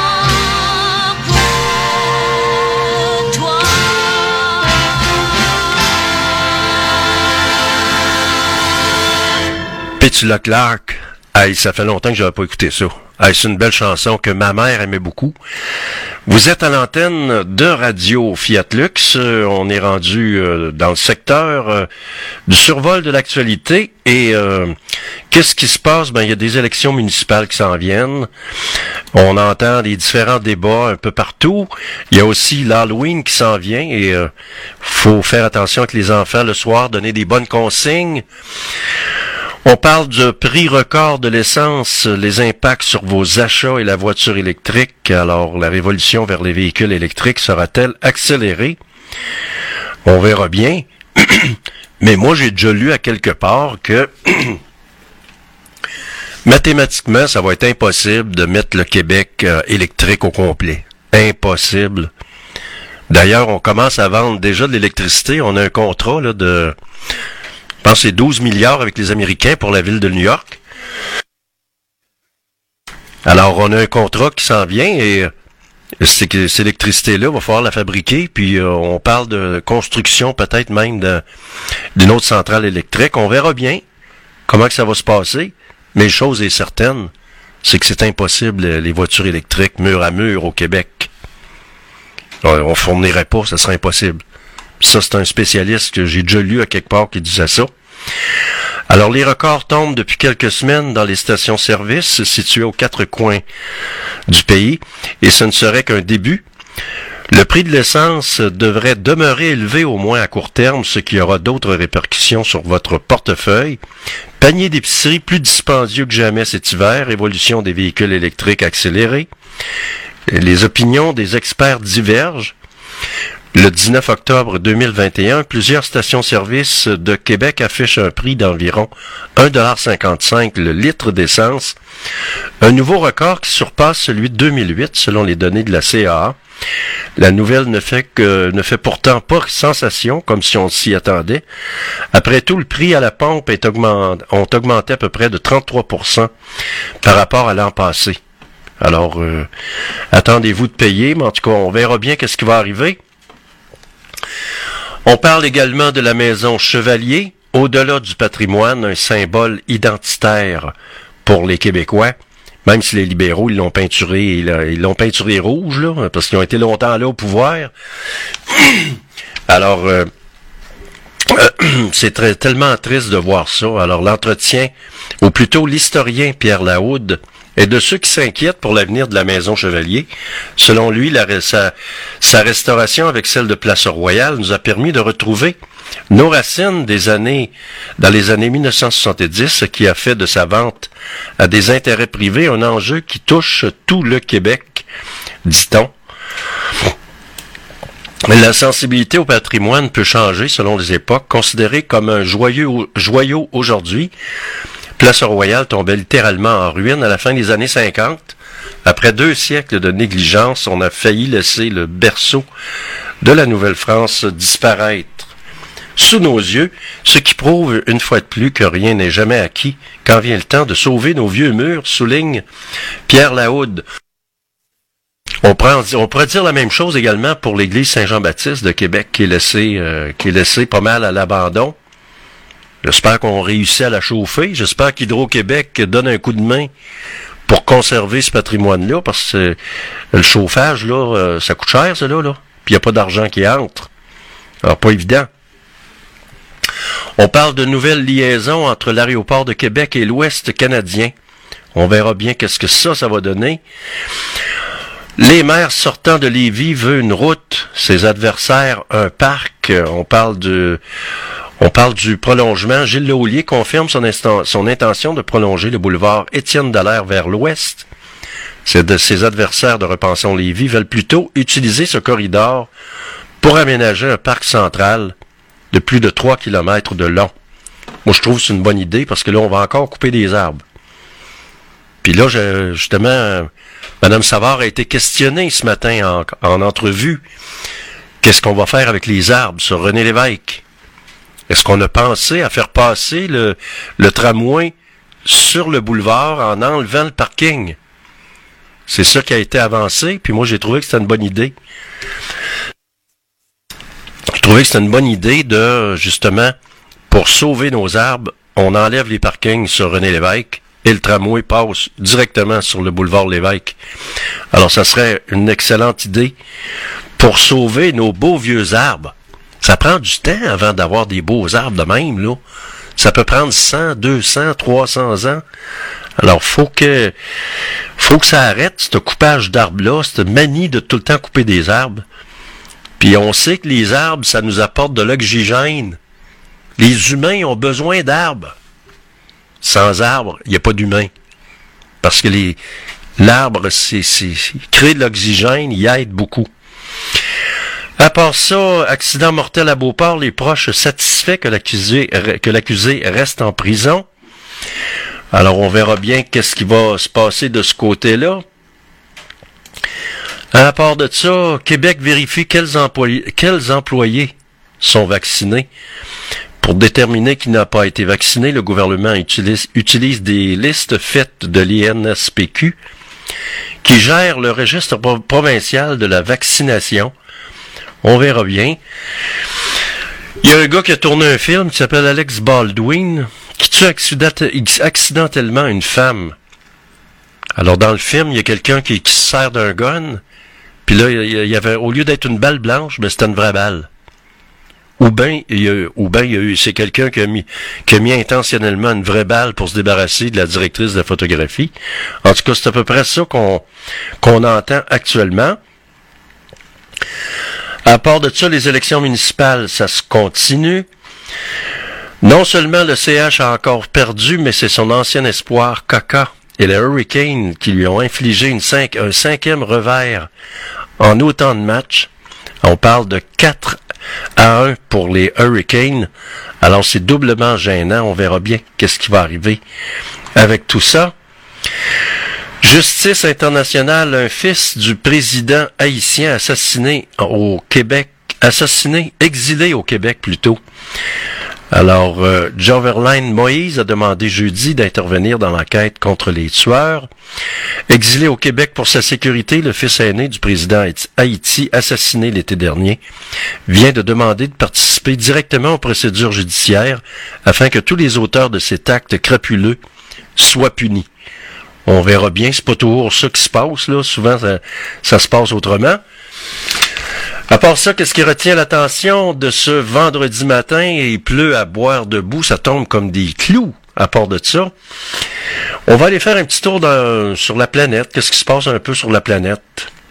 pour toi. Petula Clark. Hey, ça fait longtemps que j'avais pas écouté ça. Hey, c'est une belle chanson que ma mère aimait beaucoup. Vous êtes à l'antenne de Radio Fiat Lux. On est rendu dans le secteur du survol de l'actualité. Et qu'est-ce qui se passe? Ben, il y a des élections municipales qui s'en viennent. On entend des différents débats un peu partout. Il y a aussi l'Halloween qui s'en vient et faut faire attention avec les enfants le soir, donner des bonnes consignes. On parle du prix record de l'essence, les impacts sur vos achats et la voiture électrique. Alors, la révolution vers les véhicules électriques sera-t-elle accélérée? On verra bien. Mais moi, j'ai déjà lu à quelque part que mathématiquement, ça va être impossible de mettre le Québec électrique au complet. Impossible. D'ailleurs, on commence à vendre déjà de l'électricité. On a un contrat là de... Je pense que c'est 12 milliards avec les Américains pour la ville de New York. Alors, on a un contrat qui s'en vient et c'est que cette électricité-là, il va falloir la fabriquer. Puis, on parle de construction peut-être même d'une autre centrale électrique. On verra bien comment que ça va se passer. Mais une chose est certaine, c'est que c'est impossible, les voitures électriques mur à mur au Québec. On fournirait pas, ça serait impossible. Ça, c'est un spécialiste que j'ai déjà lu à quelque part qui disait ça. Alors, les records tombent depuis quelques semaines dans les stations-service situées aux 4 coins du pays, et ce ne serait qu'un début. Le prix de l'essence devrait demeurer élevé au moins à court terme, ce qui aura d'autres répercussions sur votre portefeuille. Panier d'épicerie plus dispendieux que jamais cet hiver, évolution des véhicules électriques accélérée. Les opinions des experts divergent. Le 19 octobre 2021, plusieurs stations-service de Québec affichent un prix d'environ 1,55 $ le litre d'essence. Un nouveau record qui surpasse celui de 2008, selon les données de la CAA. La nouvelle ne fait pourtant pas sensation, comme si on s'y attendait. Après tout, le prix à la pompe ont augmenté à peu près de 33% par rapport à l'an passé. Alors, attendez-vous de payer, mais en tout cas, on verra bien qu'est-ce qui va arriver. On parle également de la maison Chevalier, au-delà du patrimoine, un symbole identitaire pour les Québécois. Même si les libéraux, ils l'ont peinturé rouge, là, parce qu'ils ont été longtemps là au pouvoir. Alors, c'est tellement triste de voir ça. Alors, l'entretien, ou plutôt l'historien Pierre Laoude, est de ceux qui s'inquiètent pour l'avenir de la maison Chevalier. Selon lui, sa restauration avec celle de Place-Royale nous a permis de retrouver nos racines dans les années 1970, ce qui a fait de sa vente à des intérêts privés un enjeu qui touche tout le Québec, dit-on. La sensibilité au patrimoine peut changer selon les époques. Considéré comme un joyau aujourd'hui, Place-Royale tombait littéralement en ruine à la fin des années 50. Après 2 siècles de négligence, on a failli laisser le berceau de la Nouvelle-France disparaître sous nos yeux, ce qui prouve une fois de plus que rien n'est jamais acquis quand vient le temps de sauver nos vieux murs, souligne Pierre Laoude. On pourrait dire la même chose également pour l'église Saint-Jean-Baptiste de Québec qui est laissée pas mal à l'abandon. J'espère qu'on réussit à la chauffer. J'espère qu'Hydro-Québec donne un coup de main pour conserver ce patrimoine-là, parce que le chauffage, là, ça coûte cher, ça, là. Puis il n'y a pas d'argent qui entre. Alors, pas évident. On parle de nouvelles liaisons entre l'aéroport de Québec et l'Ouest canadien. On verra bien qu'est-ce que ça va donner. Les maires sortant de Lévis veulent une route, ses adversaires un parc. On parle du prolongement. Gilles Laulier confirme son intention de prolonger le boulevard Étienne Dallaire vers l'ouest. Ses adversaires de Repensons Lévis veulent plutôt utiliser ce corridor pour aménager un parc central de plus de 3 km de long. Moi, je trouve que c'est une bonne idée parce que là, on va encore couper des arbres. Puis là, justement, Mme Savard a été questionnée ce matin en entrevue. Qu'est-ce qu'on va faire avec les arbres sur René Lévesque? Est-ce qu'on a pensé à faire passer le tramway sur le boulevard en enlevant le parking? C'est ça qui a été avancé, puis moi j'ai trouvé que c'était une bonne idée. Je trouvais que c'était une bonne idée de, justement, pour sauver nos arbres, on enlève les parkings sur René Lévesque et le tramway passe directement sur le boulevard Lévesque. Alors ça serait une excellente idée pour sauver nos beaux vieux arbres. Ça prend du temps avant d'avoir des beaux arbres de même, là. Ça peut prendre 100, 200, 300 ans. Alors, faut que ça arrête, ce coupage d'arbres-là, cette manie de tout le temps couper des arbres. Puis on sait que les arbres, ça nous apporte de l'oxygène. Les humains ont besoin d'arbres. Sans arbres, il n'y a pas d'humains. Parce que l'arbre, c'est crée de l'oxygène, il aide beaucoup. À part ça, accident mortel à Beauport, les proches satisfaits que l'accusé reste en prison. Alors, on verra bien qu'est-ce qui va se passer de ce côté-là. À part de ça, Québec vérifie quels employés sont vaccinés. Pour déterminer qui n'a pas été vacciné, le gouvernement utilise des listes faites de l'INSPQ qui gère le registre provincial de la vaccination. On verra bien. Il y a un gars qui a tourné un film qui s'appelle Alex Baldwin, qui tue accidentellement une femme. Alors, dans le film, il y a quelqu'un qui se sert d'un gun, puis là, il y avait, au lieu d'être une balle blanche, mais c'était une vraie balle. Ou bien, c'est quelqu'un qui a mis intentionnellement une vraie balle pour se débarrasser de la directrice de photographie. En tout cas, c'est à peu près ça qu'on entend actuellement. À part de ça, les élections municipales, ça se continue. Non seulement le CH a encore perdu, mais c'est son ancien espoir, Kaka, et les Hurricanes qui lui ont infligé un 5e revers en autant de matchs. On parle de 4-1 pour les Hurricanes. Alors, c'est doublement gênant. On verra bien qu'est-ce qui va arriver avec tout ça. Justice internationale, un fils du président haïtien exilé au Québec plutôt. Alors, Jovenel Moïse a demandé jeudi d'intervenir dans l'enquête contre les tueurs. Exilé au Québec pour sa sécurité, le fils aîné du président Haïti, assassiné l'été dernier, vient de demander de participer directement aux procédures judiciaires afin que tous les auteurs de cet acte crapuleux soient punis. On verra bien, c'est pas toujours ça qui se passe, là. Souvent, ça se passe autrement. À part ça, qu'est-ce qui retient l'attention de ce vendredi matin? Il pleut à boire debout, ça tombe comme des clous. À part de ça, on va aller faire un petit tour sur la planète. Qu'est-ce qui se passe un peu sur la planète?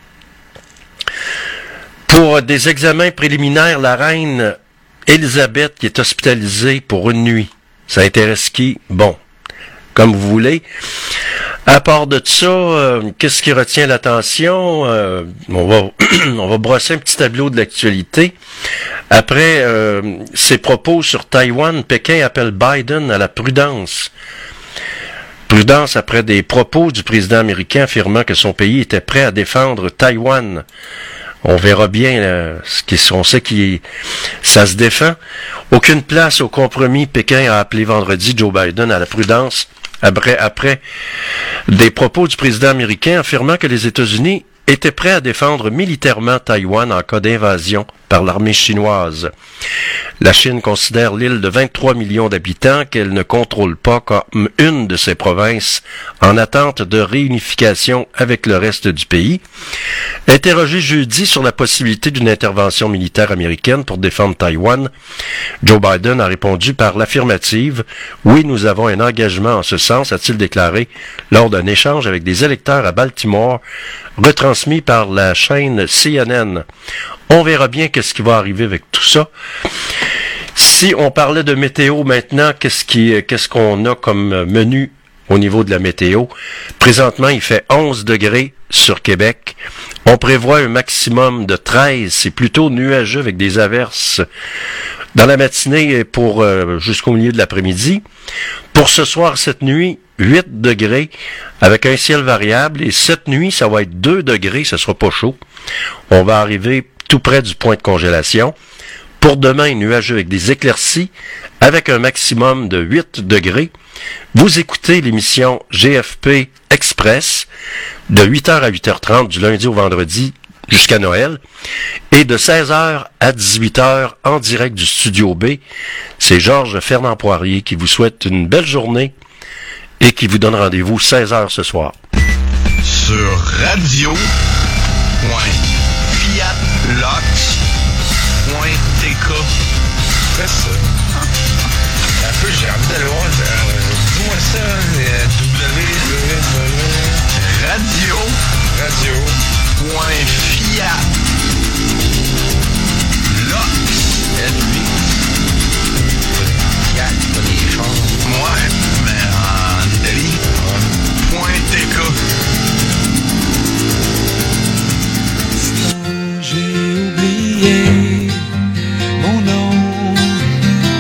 Pour des examens préliminaires, la reine Élisabeth qui est hospitalisée pour une nuit. Ça intéresse qui? Bon, comme vous voulez. À part de ça, qu'est-ce qui retient l'attention? On va brosser un petit tableau de l'actualité. Après ses propos sur Taïwan, Pékin appelle Biden à la prudence. Prudence après des propos du président américain affirmant que son pays était prêt à défendre Taïwan. On verra bien, on sait que ça se défend. Aucune place au compromis. Pékin a appelé vendredi Joe Biden à la prudence. Après des propos du président américain affirmant que les États-Unis étaient prêts à défendre militairement Taïwan en cas d'invasion par l'armée chinoise. La Chine considère l'île de 23 millions d'habitants qu'elle ne contrôle pas comme une de ses provinces en attente de réunification avec le reste du pays. Interrogé jeudi sur la possibilité d'une intervention militaire américaine pour défendre Taïwan, Joe Biden a répondu par l'affirmative. Oui, nous avons un engagement en ce sens, a-t-il déclaré lors d'un échange avec des électeurs à Baltimore, retransmis par la chaîne CNN. On verra bien qu'est-ce qui va arriver avec tout ça. Si on parlait de météo maintenant, qu'est-ce qu'on a comme menu au niveau de la météo? Présentement, il fait 11 degrés sur Québec. On prévoit un maximum de 13. C'est plutôt nuageux avec des averses dans la matinée pour jusqu'au milieu de l'après-midi. Pour ce soir, cette nuit, 8 degrés avec un ciel variable. Et cette nuit, ça va être 2 degrés, ça sera pas chaud. On va arriver tout près du point de congélation. Pour demain, nuageux avec des éclaircies, avec un maximum de 8 degrés. Vous écoutez l'émission GFP Express de 8h à 8h30 du lundi au vendredi jusqu'à Noël et de 16h à 18h en direct du Studio B. C'est Georges Fernand Poirier qui vous souhaite une belle journée et qui vous donne rendez-vous 16h ce soir. Sur radio.fiatlox.tk. Fais ça. Un peu, j'ai envie d'aller voir. Dis-moi ça. Ouais, mais en Italie. .tk. J'ai oublié mon nom,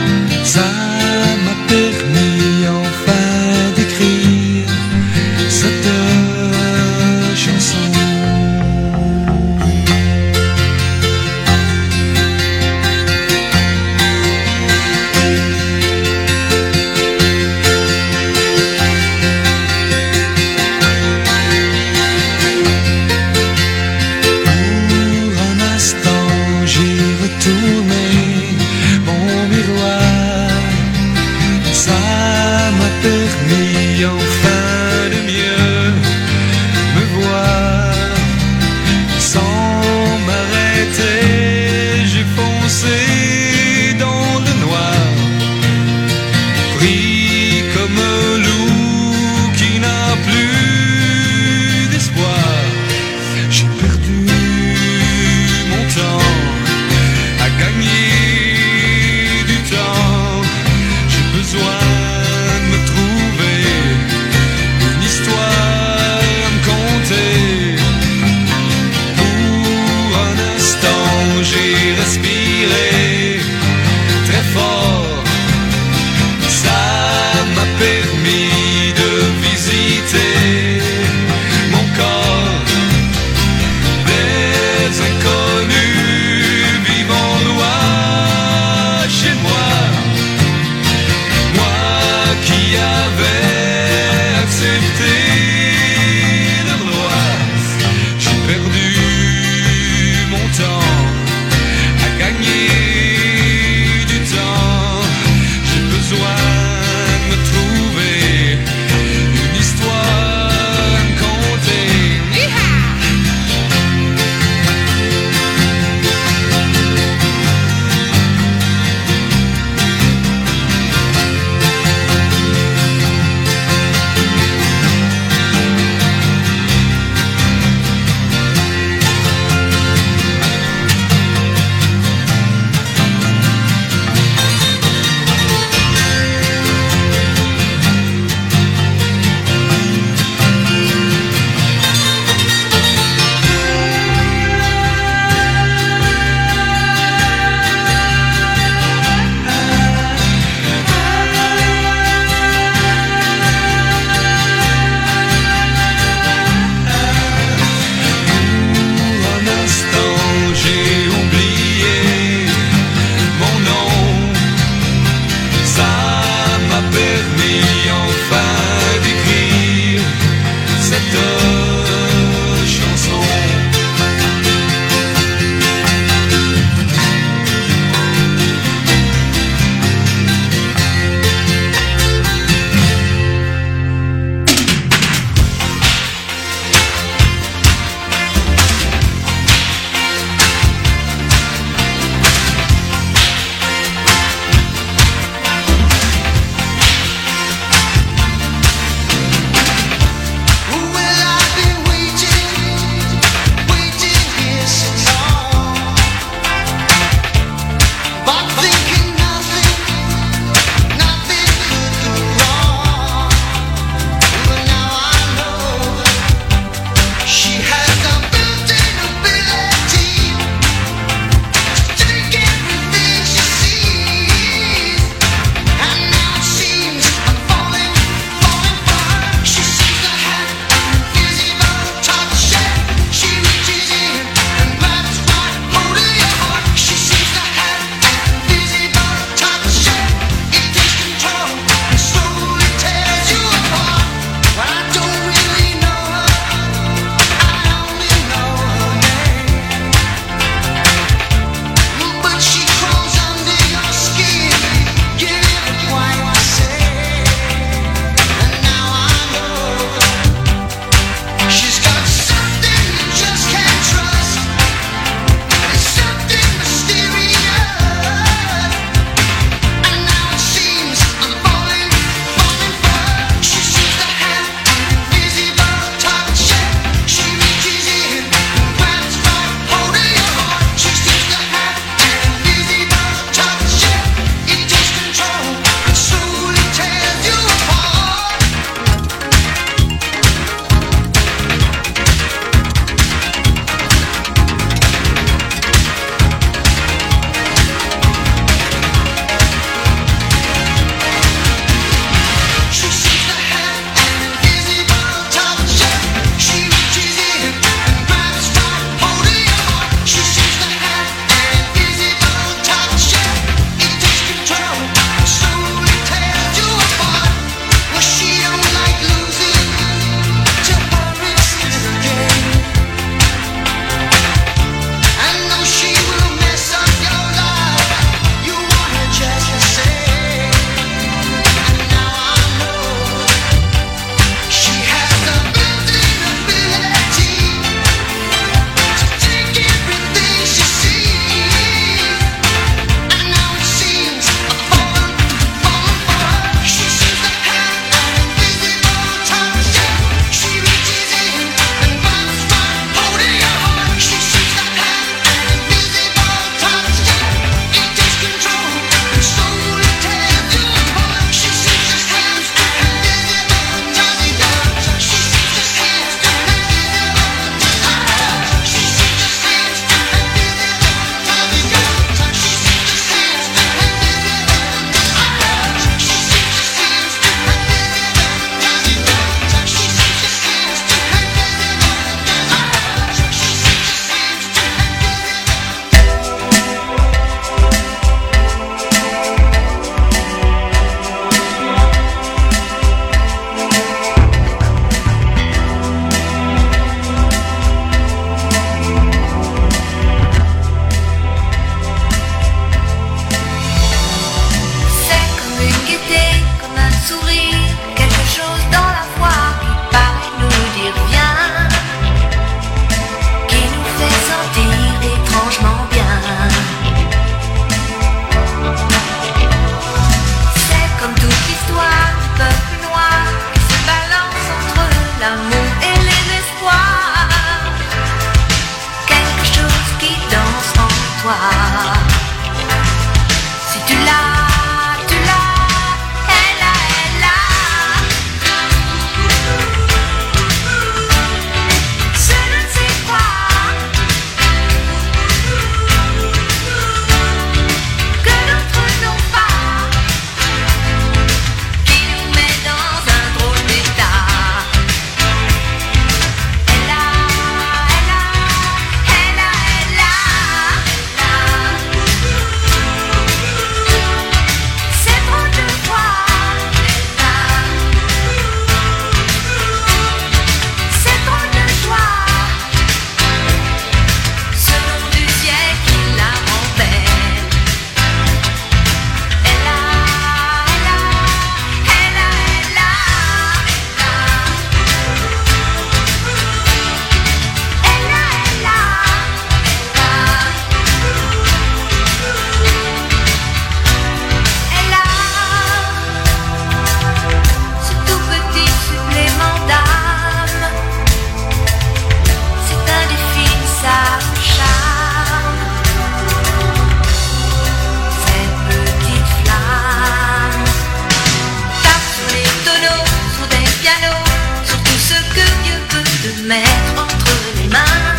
mettre entre les mains.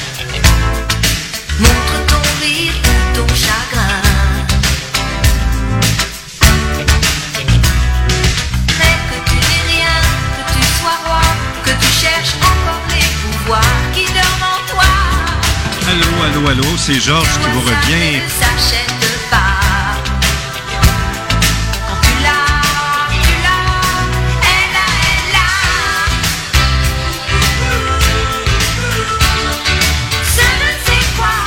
Montre ton rire, ton chagrin. Mais que tu n'es rien, que tu sois roi, que tu cherches encore les pouvoirs qui dorment en toi. Allô, allô, allô, c'est Georges qui vous revient. Ça ne s'achète pas. Quand tu l'as, elle a. Ce ne sais quoi.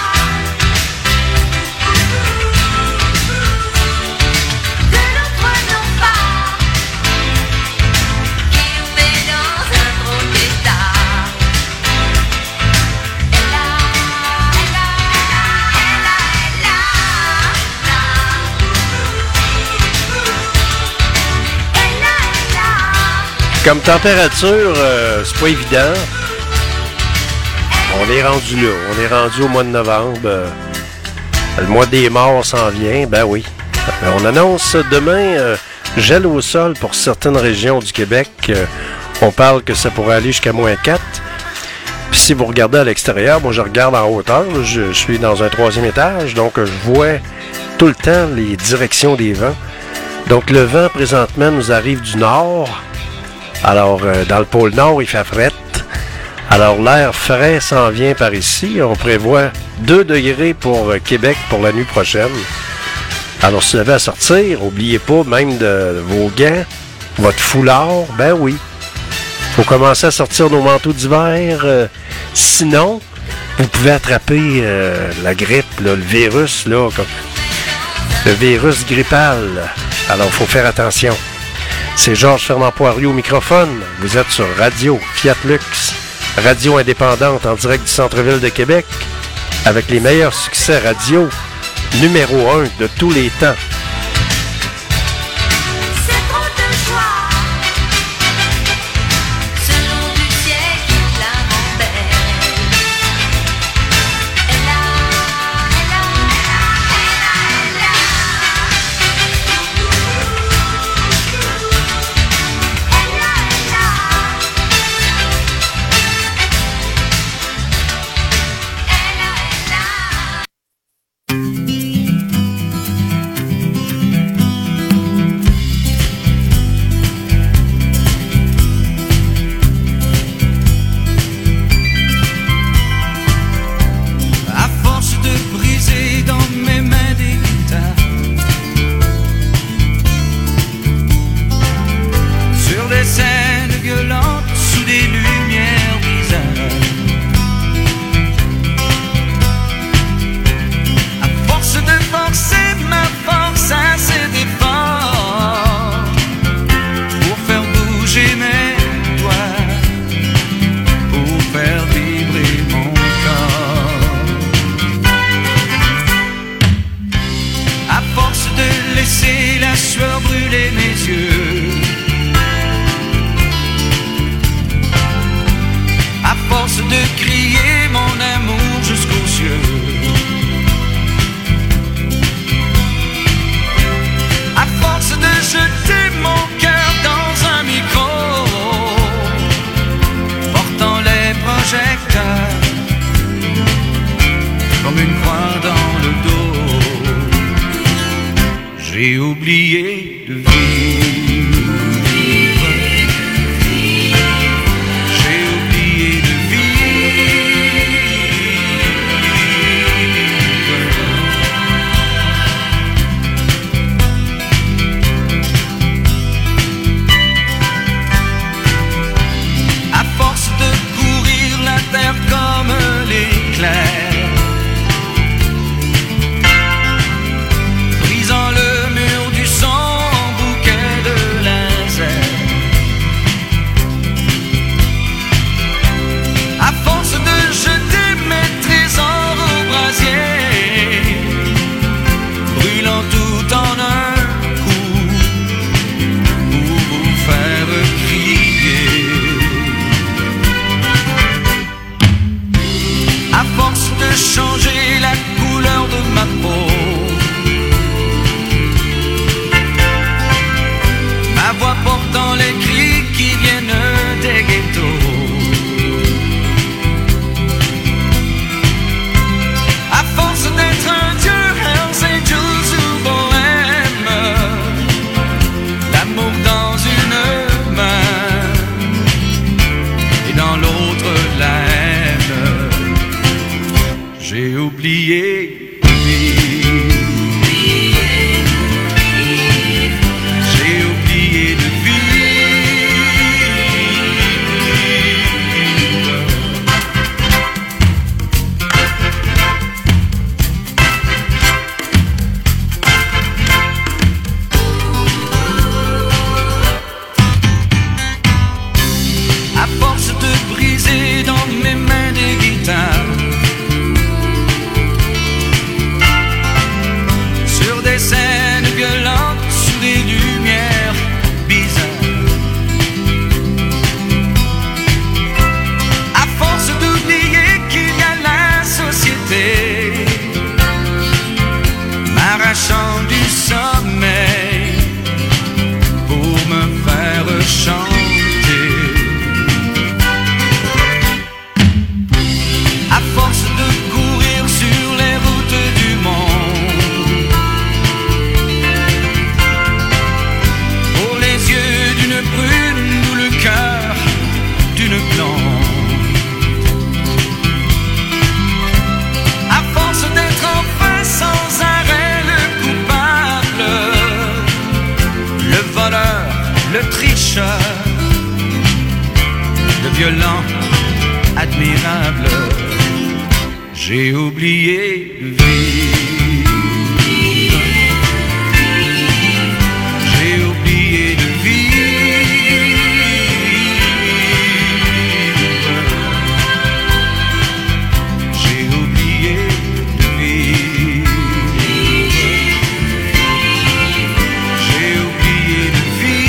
Que l'autre non pas. Qui nous met dans un drôle d'état. Comme température, c'est pas évident. On est rendu là. On est rendu au mois de novembre. Le mois des morts s'en vient. Ben oui. On annonce demain gel au sol pour certaines régions du Québec. On parle que ça pourrait aller jusqu'à -4. Puis si vous regardez à l'extérieur, moi je regarde en hauteur. Là, je suis dans un 3e étage. Donc je vois tout le temps les directions des vents. Donc le vent présentement nous arrive du nord. Alors, dans le pôle Nord, il fait fret. Alors, l'air frais s'en vient par ici. On prévoit 2 degrés pour Québec pour la nuit prochaine. Alors, si vous avez à sortir, n'oubliez pas même de vos gants, votre foulard. Ben oui. Il faut commencer à sortir nos manteaux d'hiver. Sinon, vous pouvez attraper la grippe, là, le virus, là, le virus grippal. Alors, il faut faire attention. C'est Georges Fernand Poirier au microphone. Vous êtes sur Radio Fiat Lux, radio indépendante en direct du centre-ville de Québec, avec les meilleurs succès radio, numéro 1 de tous les temps. C'est trop de joie. Ce nom du ciel qui la rend belle. Elle a. À force de briser dans mes mains des guitares, sur des scènes gueulantes, sous des lumières bizarres, à force de forcer ma force à ses efforts pour faire bouger mes doigts, pour faire vibrer mon corps. À force de laisser la sueur brûler mes yeux, à force de crier mon amour jusqu'aux cieux, à force de jeter mon cœur dans un micro, portant les projecteurs comme une croix dans le dos, j'ai oublié de vivre. J'ai oublié de vivre. À force de courir la terre comme l'éclair, brisant le mur du sang en boucle oublié de vivre. J'ai oublié de À force de briser dans mes mains des guitares, sur des scènes violentes, sous des lumières bizarres, à force d'oublier qu'il y a la société m'arrachant du sommeil pour me faire chanter. À force de courir sur les routes du monde, pour les yeux d'une brune ou le cœur d'une blonde, à force d'être enfin sans arrêt le coupable, le voleur, le tricheur, le violent, admirable, j'ai oublié de vivre. J'ai oublié de vivre. J'ai oublié de vivre. J'ai oublié de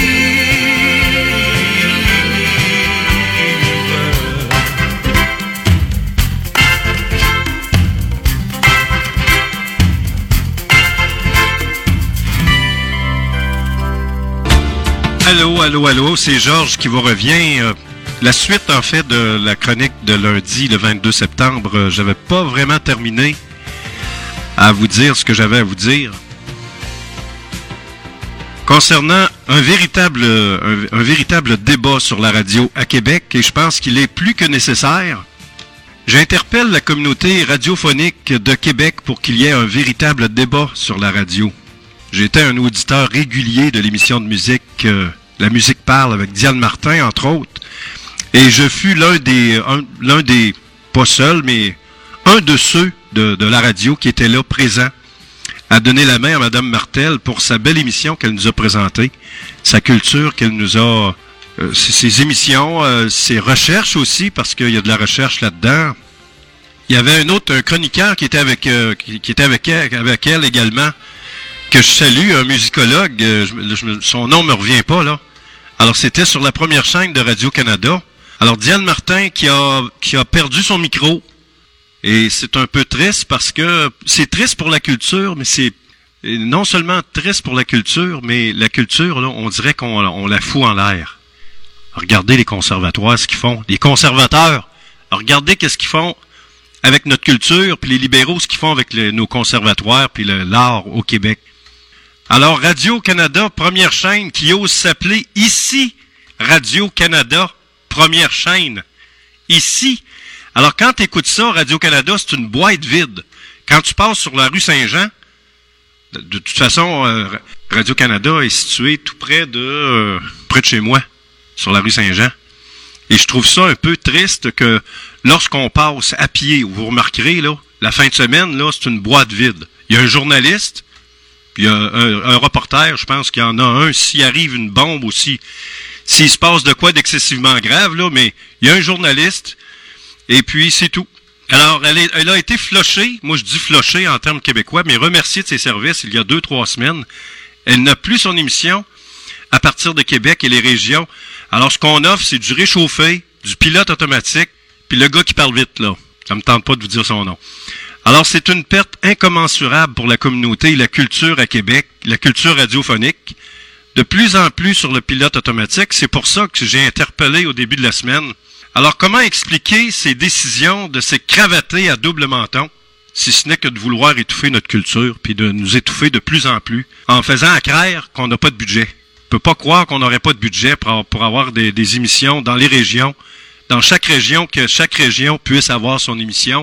Allô, allô, allô, c'est Georges qui vous revient. La suite, en fait, de la chronique de lundi, le 22 septembre, j'avais pas vraiment terminé à vous dire ce que j'avais à vous dire. Concernant un véritable débat sur la radio à Québec, et je pense qu'il est plus que nécessaire, j'interpelle la communauté radiophonique de Québec pour qu'il y ait un véritable débat sur la radio. J'étais un auditeur régulier de l'émission de musique La musique parle avec Diane Martin, entre autres, et je fus l'un des, pas seul, mais un de ceux de la radio qui était là, présent, à donner la main à Mme Martel pour sa belle émission qu'elle nous a présentée, sa culture qu'elle nous a, ses émissions, ses recherches aussi, parce qu'il y a de la recherche là-dedans. Il y avait un chroniqueur qui était avec elle également, que je salue, un musicologue, son nom me revient pas, là. Alors, c'était sur la première chaîne de Radio-Canada. Alors, Diane Martin qui a perdu son micro. Et c'est un peu triste parce que c'est triste pour la culture, mais c'est non seulement triste pour la culture, mais la culture, là, on dirait qu'on la fout en l'air. Regardez les conservatoires, ce qu'ils font. Les conservateurs, regardez qu'est-ce qu'ils font avec notre culture, puis les libéraux, ce qu'ils font avec nos conservatoires, puis l'art au Québec. Alors, Radio-Canada, première chaîne, qui ose s'appeler ici Radio-Canada, première chaîne. Ici. Alors, quand tu écoutes ça, Radio-Canada, c'est une boîte vide. Quand tu passes sur la rue Saint-Jean, de toute façon, Radio-Canada est situé tout près de chez moi, sur la rue Saint-Jean. Et je trouve ça un peu triste que lorsqu'on passe à pied, vous remarquerez, là, la fin de semaine, là, c'est une boîte vide. Il y a un journaliste, puis il y a un reporter, je pense qu'il y en a un, s'il arrive une bombe aussi, s'il se passe de quoi d'excessivement grave, là, mais il y a un journaliste, et puis c'est tout. Alors, elle a été flochée, moi je dis flochée en termes québécois, mais remerciée de ses services il y a 2-3 semaines. Elle n'a plus son émission à partir de Québec et les régions. Alors, ce qu'on offre, c'est du réchauffé, du pilote automatique, puis le gars qui parle vite, là. Ça me tente pas de vous dire son nom. Alors, c'est une perte incommensurable pour la communauté et la culture à Québec, la culture radiophonique. De plus en plus sur le pilote automatique. C'est pour ça que j'ai interpellé au début de la semaine. Alors, comment expliquer ces décisions de ces cravatés à double menton, si ce n'est que de vouloir étouffer notre culture, puis de nous étouffer de plus en plus, en faisant accraire qu'on n'a pas de budget. On peut pas croire qu'on n'aurait pas de budget pour avoir des émissions dans les régions, dans chaque région, que chaque région puisse avoir son émission.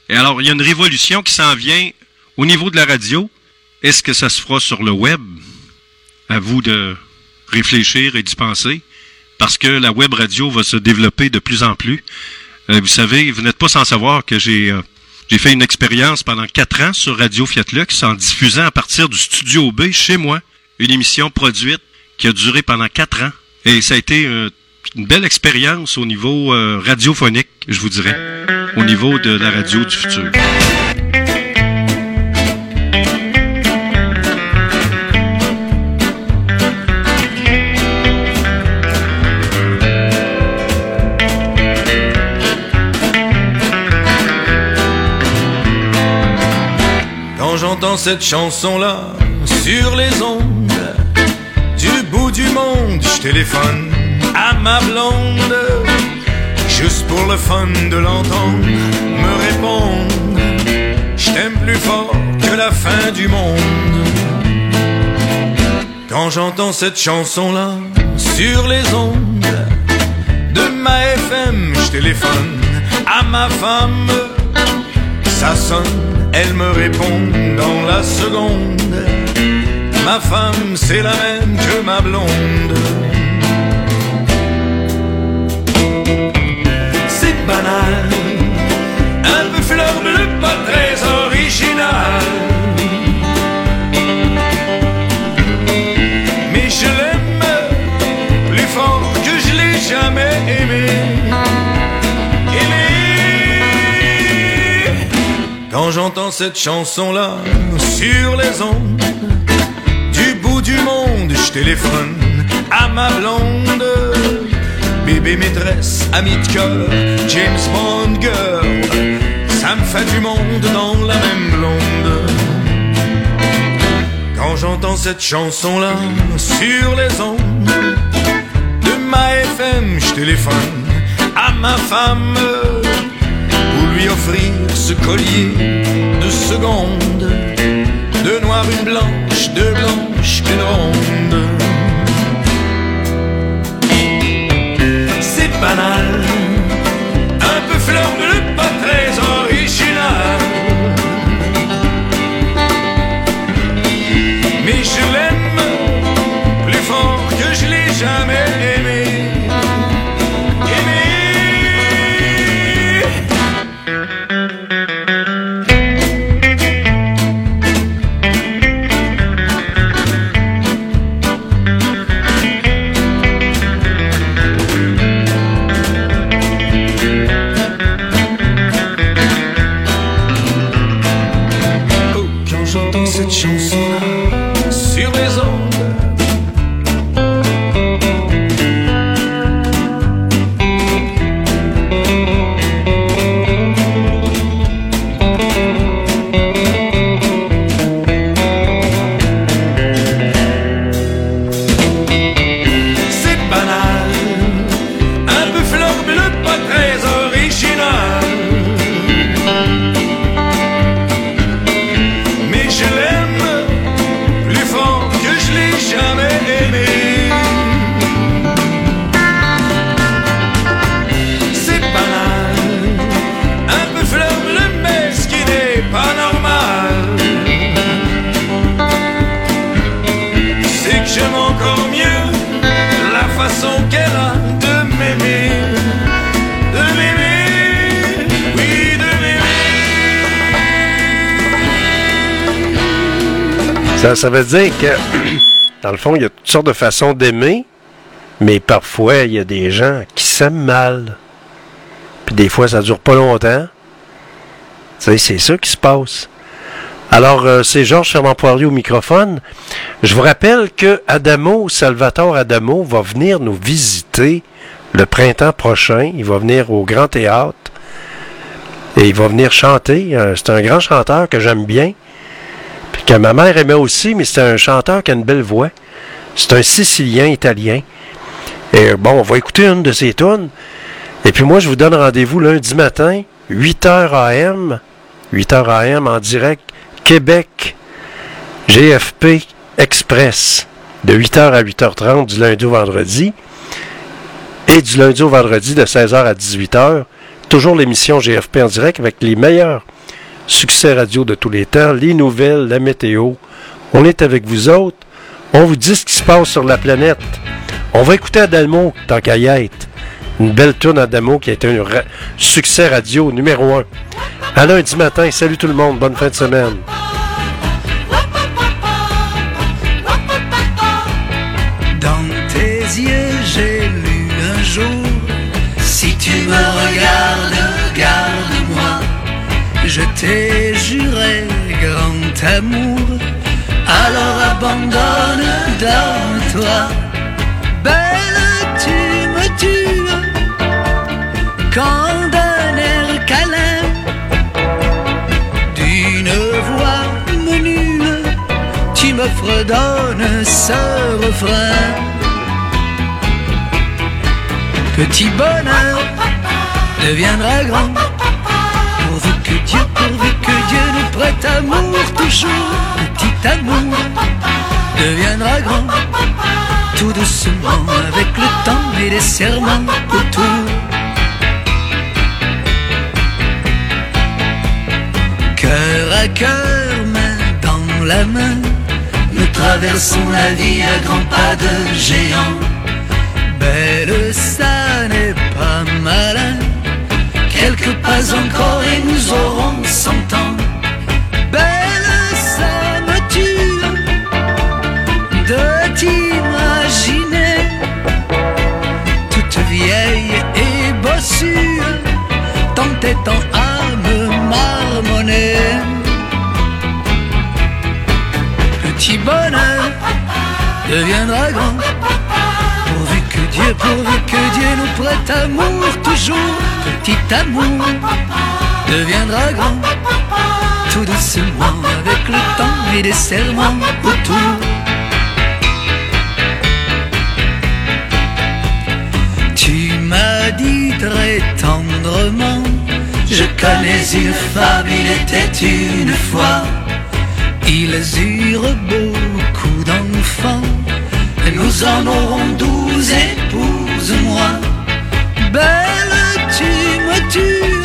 Et alors, il y a une révolution qui s'en vient au niveau de la radio. Est-ce que ça se fera sur le web? À vous de réfléchir et d'y penser. Parce que la web radio va se développer de plus en plus. Vous savez, vous n'êtes pas sans savoir que j'ai fait une expérience pendant 4 ans sur Radio Fiat Lux en diffusant à partir du Studio B chez moi une émission produite qui a duré pendant 4 ans. Et ça a été une belle expérience au niveau radiophonique, je vous dirais, au niveau de la radio du futur. Quand j'entends cette chanson-là sur les ondes, du bout du monde, je téléphone à ma blonde, juste pour le fun de l'entendre me répondre. Je t'aime plus fort que la fin du monde. Quand j'entends cette chanson-là sur les ondes de ma FM, je téléphone à ma femme. Ça sonne, elle me répond dans la seconde. Ma femme, c'est la même que ma blonde. C'est banal, un peu fleur bleue, pas très original. Mais je l'aime plus fort que je l'ai jamais aimé. Quand j'entends cette chanson-là sur les ondes, du bout du monde, je téléphone à ma blonde. Bébé maîtresse, amie de cœur, James Bond girl, ça me fait du monde dans la même blonde. Quand j'entends cette chanson-là sur les ondes de ma FM, je téléphone à ma femme pour lui offrir ce collier de seconde, de noir une blanche, de blanche une ronde. C'est banal, un peu fleur bleue, pas très original. Mais je l'aime plus fort que je l'ai jamais aimé. Cette chanson-là sur les ondes, c'est banal, un peu fleur bleue, pas très original. J'aime encore mieux la façon qu'elle a de m'aimer, oui, de m'aimer. Ça veut dire que, dans le fond, il y a toutes sortes de façons d'aimer, mais parfois, il y a des gens qui s'aiment mal. Puis des fois, ça dure pas longtemps. Tu sais, c'est ça qui se passe. Alors, c'est Georges Fernand Poirier au microphone. Je vous rappelle que Salvatore Adamo, va venir nous visiter le printemps prochain. Il va venir au Grand Théâtre et il va venir chanter. C'est un grand chanteur que j'aime bien, puis que ma mère aimait aussi, mais c'est un chanteur qui a une belle voix. C'est un Sicilien italien. Et bon, on va écouter une de ses tunes. Et puis moi, je vous donne rendez-vous lundi matin, 8h AM. 8h AM en direct. Québec, GFP Express, de 8h à 8h30 du lundi au vendredi, et du lundi au vendredi de 16h à 18h, toujours l'émission GFP en direct avec les meilleurs succès radio de tous les temps, les nouvelles, la météo. On est avec vous autres. On vous dit ce qui se passe sur la planète. On va écouter Adamo, tant qu'à y être. Une belle tourne Adamo qui a été un succès radio numéro 1. À lundi matin, salut tout le monde, bonne fin de semaine. Dans tes yeux, j'ai lu un jour, si tu me regardes, garde-moi. Je t'ai juré grand amour, alors abandonne dans toi. Belle, tu me tues quand d'un air câlin, d'une voix menue, tu me fredonnes ce refrain. Petit bonheur deviendra grand, pourvu que Dieu nous prête amour toujours. Petit amour deviendra grand, tout doucement avec le temps et les serments autour. Cœur à cœur, main dans la main, nous traversons la vie à grands pas de géant. Belle, ça n'est pas malin, quelques pas encore et nous aurons 100 ans. Belle, ça me tue de t'imaginer toute vieille et bossue, t'entêtant à me marmonner. Petit bonheur deviendra grand, pourvu que Dieu nous prête amour toujours. Petit amour deviendra grand, tout doucement avec le temps et les serments autour. Tu m'as dit très tendrement, je connais une femme, il était une fois. Ils eurent beaucoup d'enfants, et nous en aurons 12, épouse-moi. Belle, tu me tues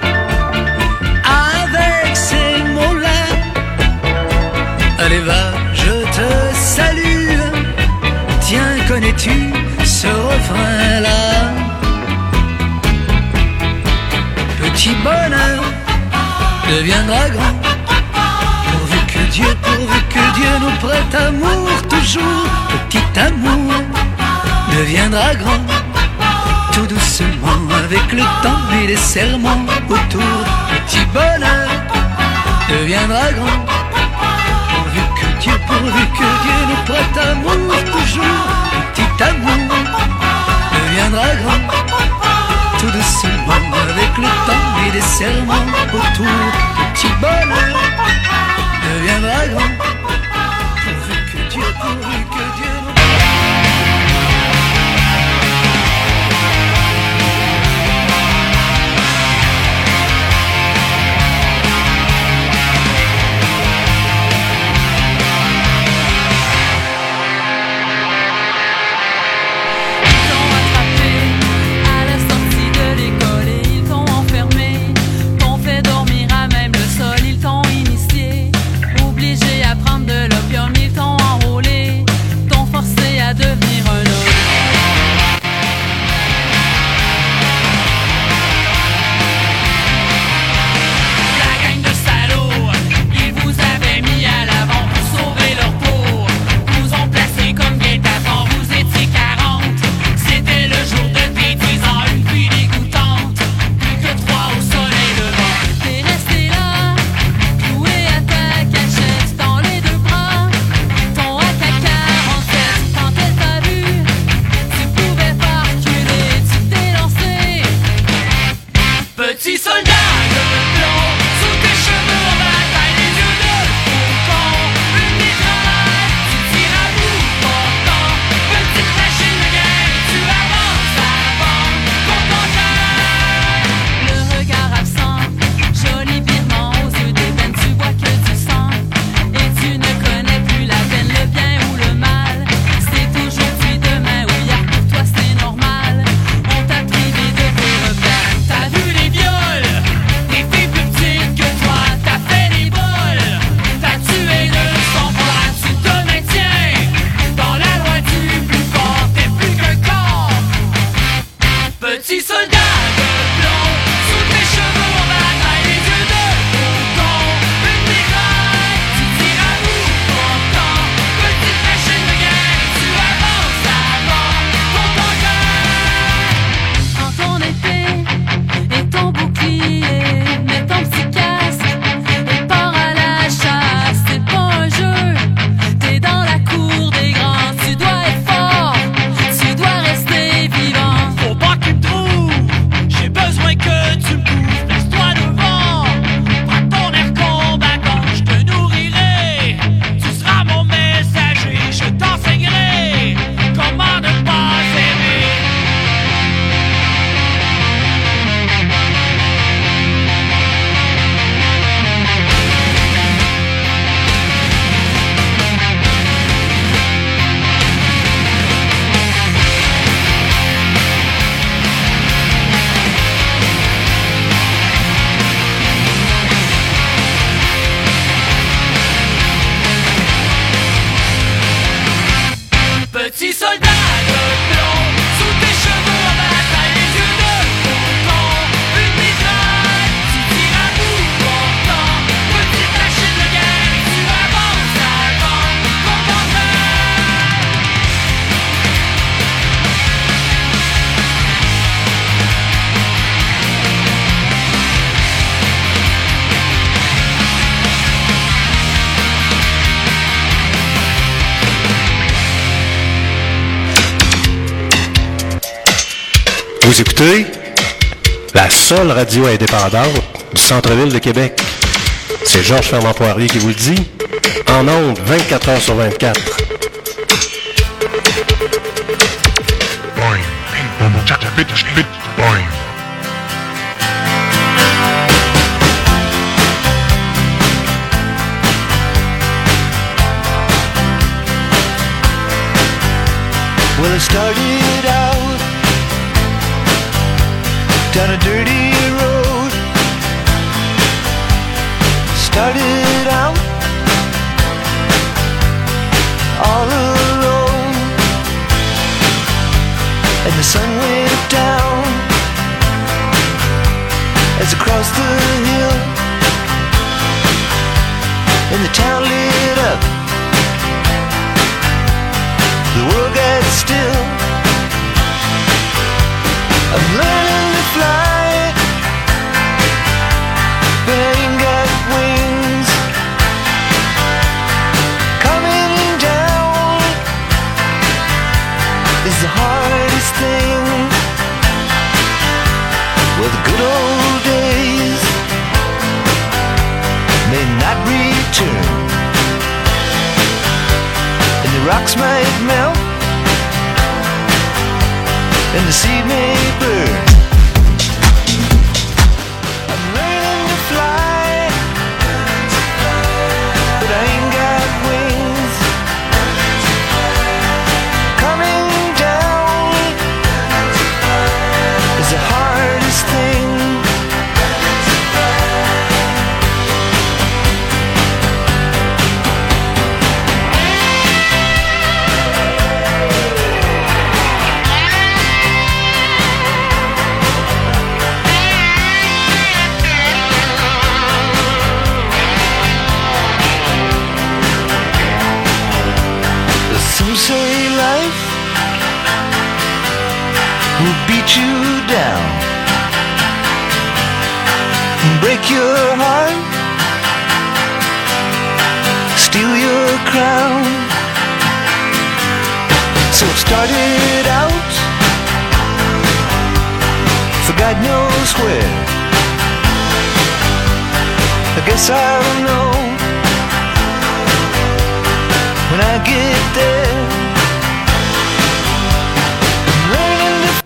avec ces mots-là. Allez va, je te salue. Tiens, connais-tu ce refrain-là? Petit bonheur deviendra grand, pourvu que Dieu nous prête amour toujours. Petit amour deviendra grand, tout doucement avec le temps et les serments autour. Petit bonheur deviendra grand, pourvu que Dieu nous prête amour toujours. Petit amour deviendra grand, tout doucement avec le temps et les serments autour. Petit bonheur deviendra grand, pourvu que Dieu nous... Obligé à prendre de l'opium, ils t'ont enrôlé. Vous écoutez la seule radio indépendante du centre-ville de Québec. C'est Georges Fernand Poirier qui vous le dit. En ondes, 24 heures sur 24. Boing, ping, boom, cha, cha, bit, bit, boing. Well, it started out down a dirty road. Started out all alone, and the sun went down as I crossed the hill, and the town lit up. The world got still. I'm learning to fly, but I ain't got wings. Coming down is the hardest thing. Well, the good old days may not return, and the rocks might melt, and the sea may burn. I'm learning to fly, but I ain't got wings. Coming down is the hardest thing. Some say life will beat you down, break your heart, steal your crown. So it started out for God knows where. I guess I'll know when I get there. I'm learning to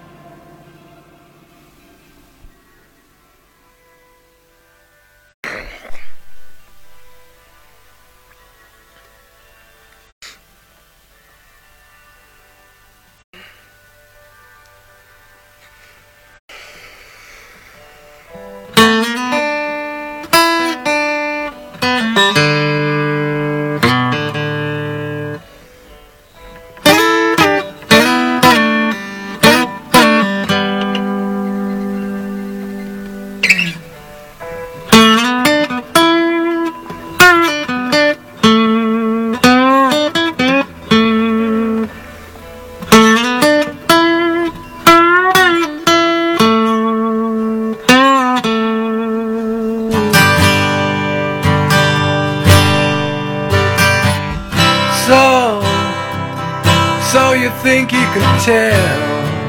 So you think you can tell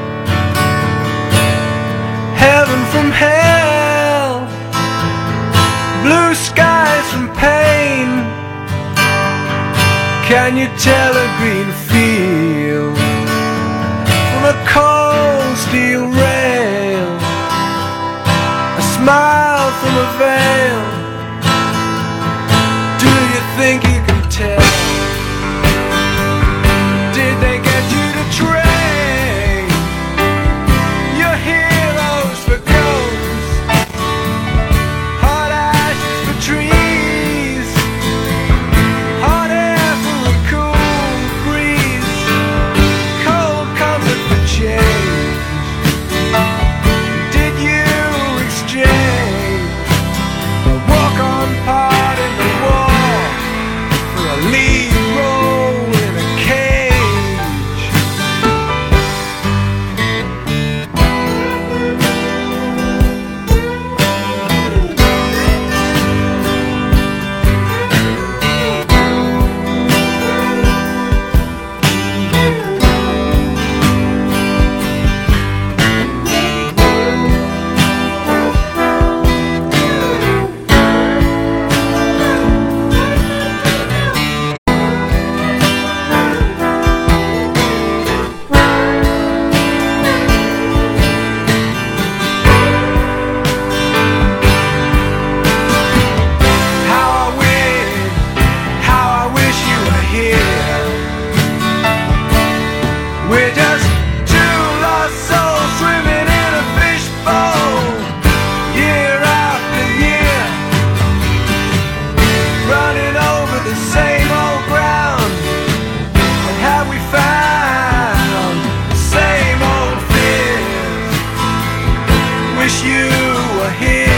heaven from hell, blue skies from pain? Can you tell a green field from a cold steel rail, a smile from a veil? Do you think you can tell? Did they get you to train your heroes for ghosts, hot ashes for trees, hot air for a cool breeze, cold comfort for change? Did you exchange are here.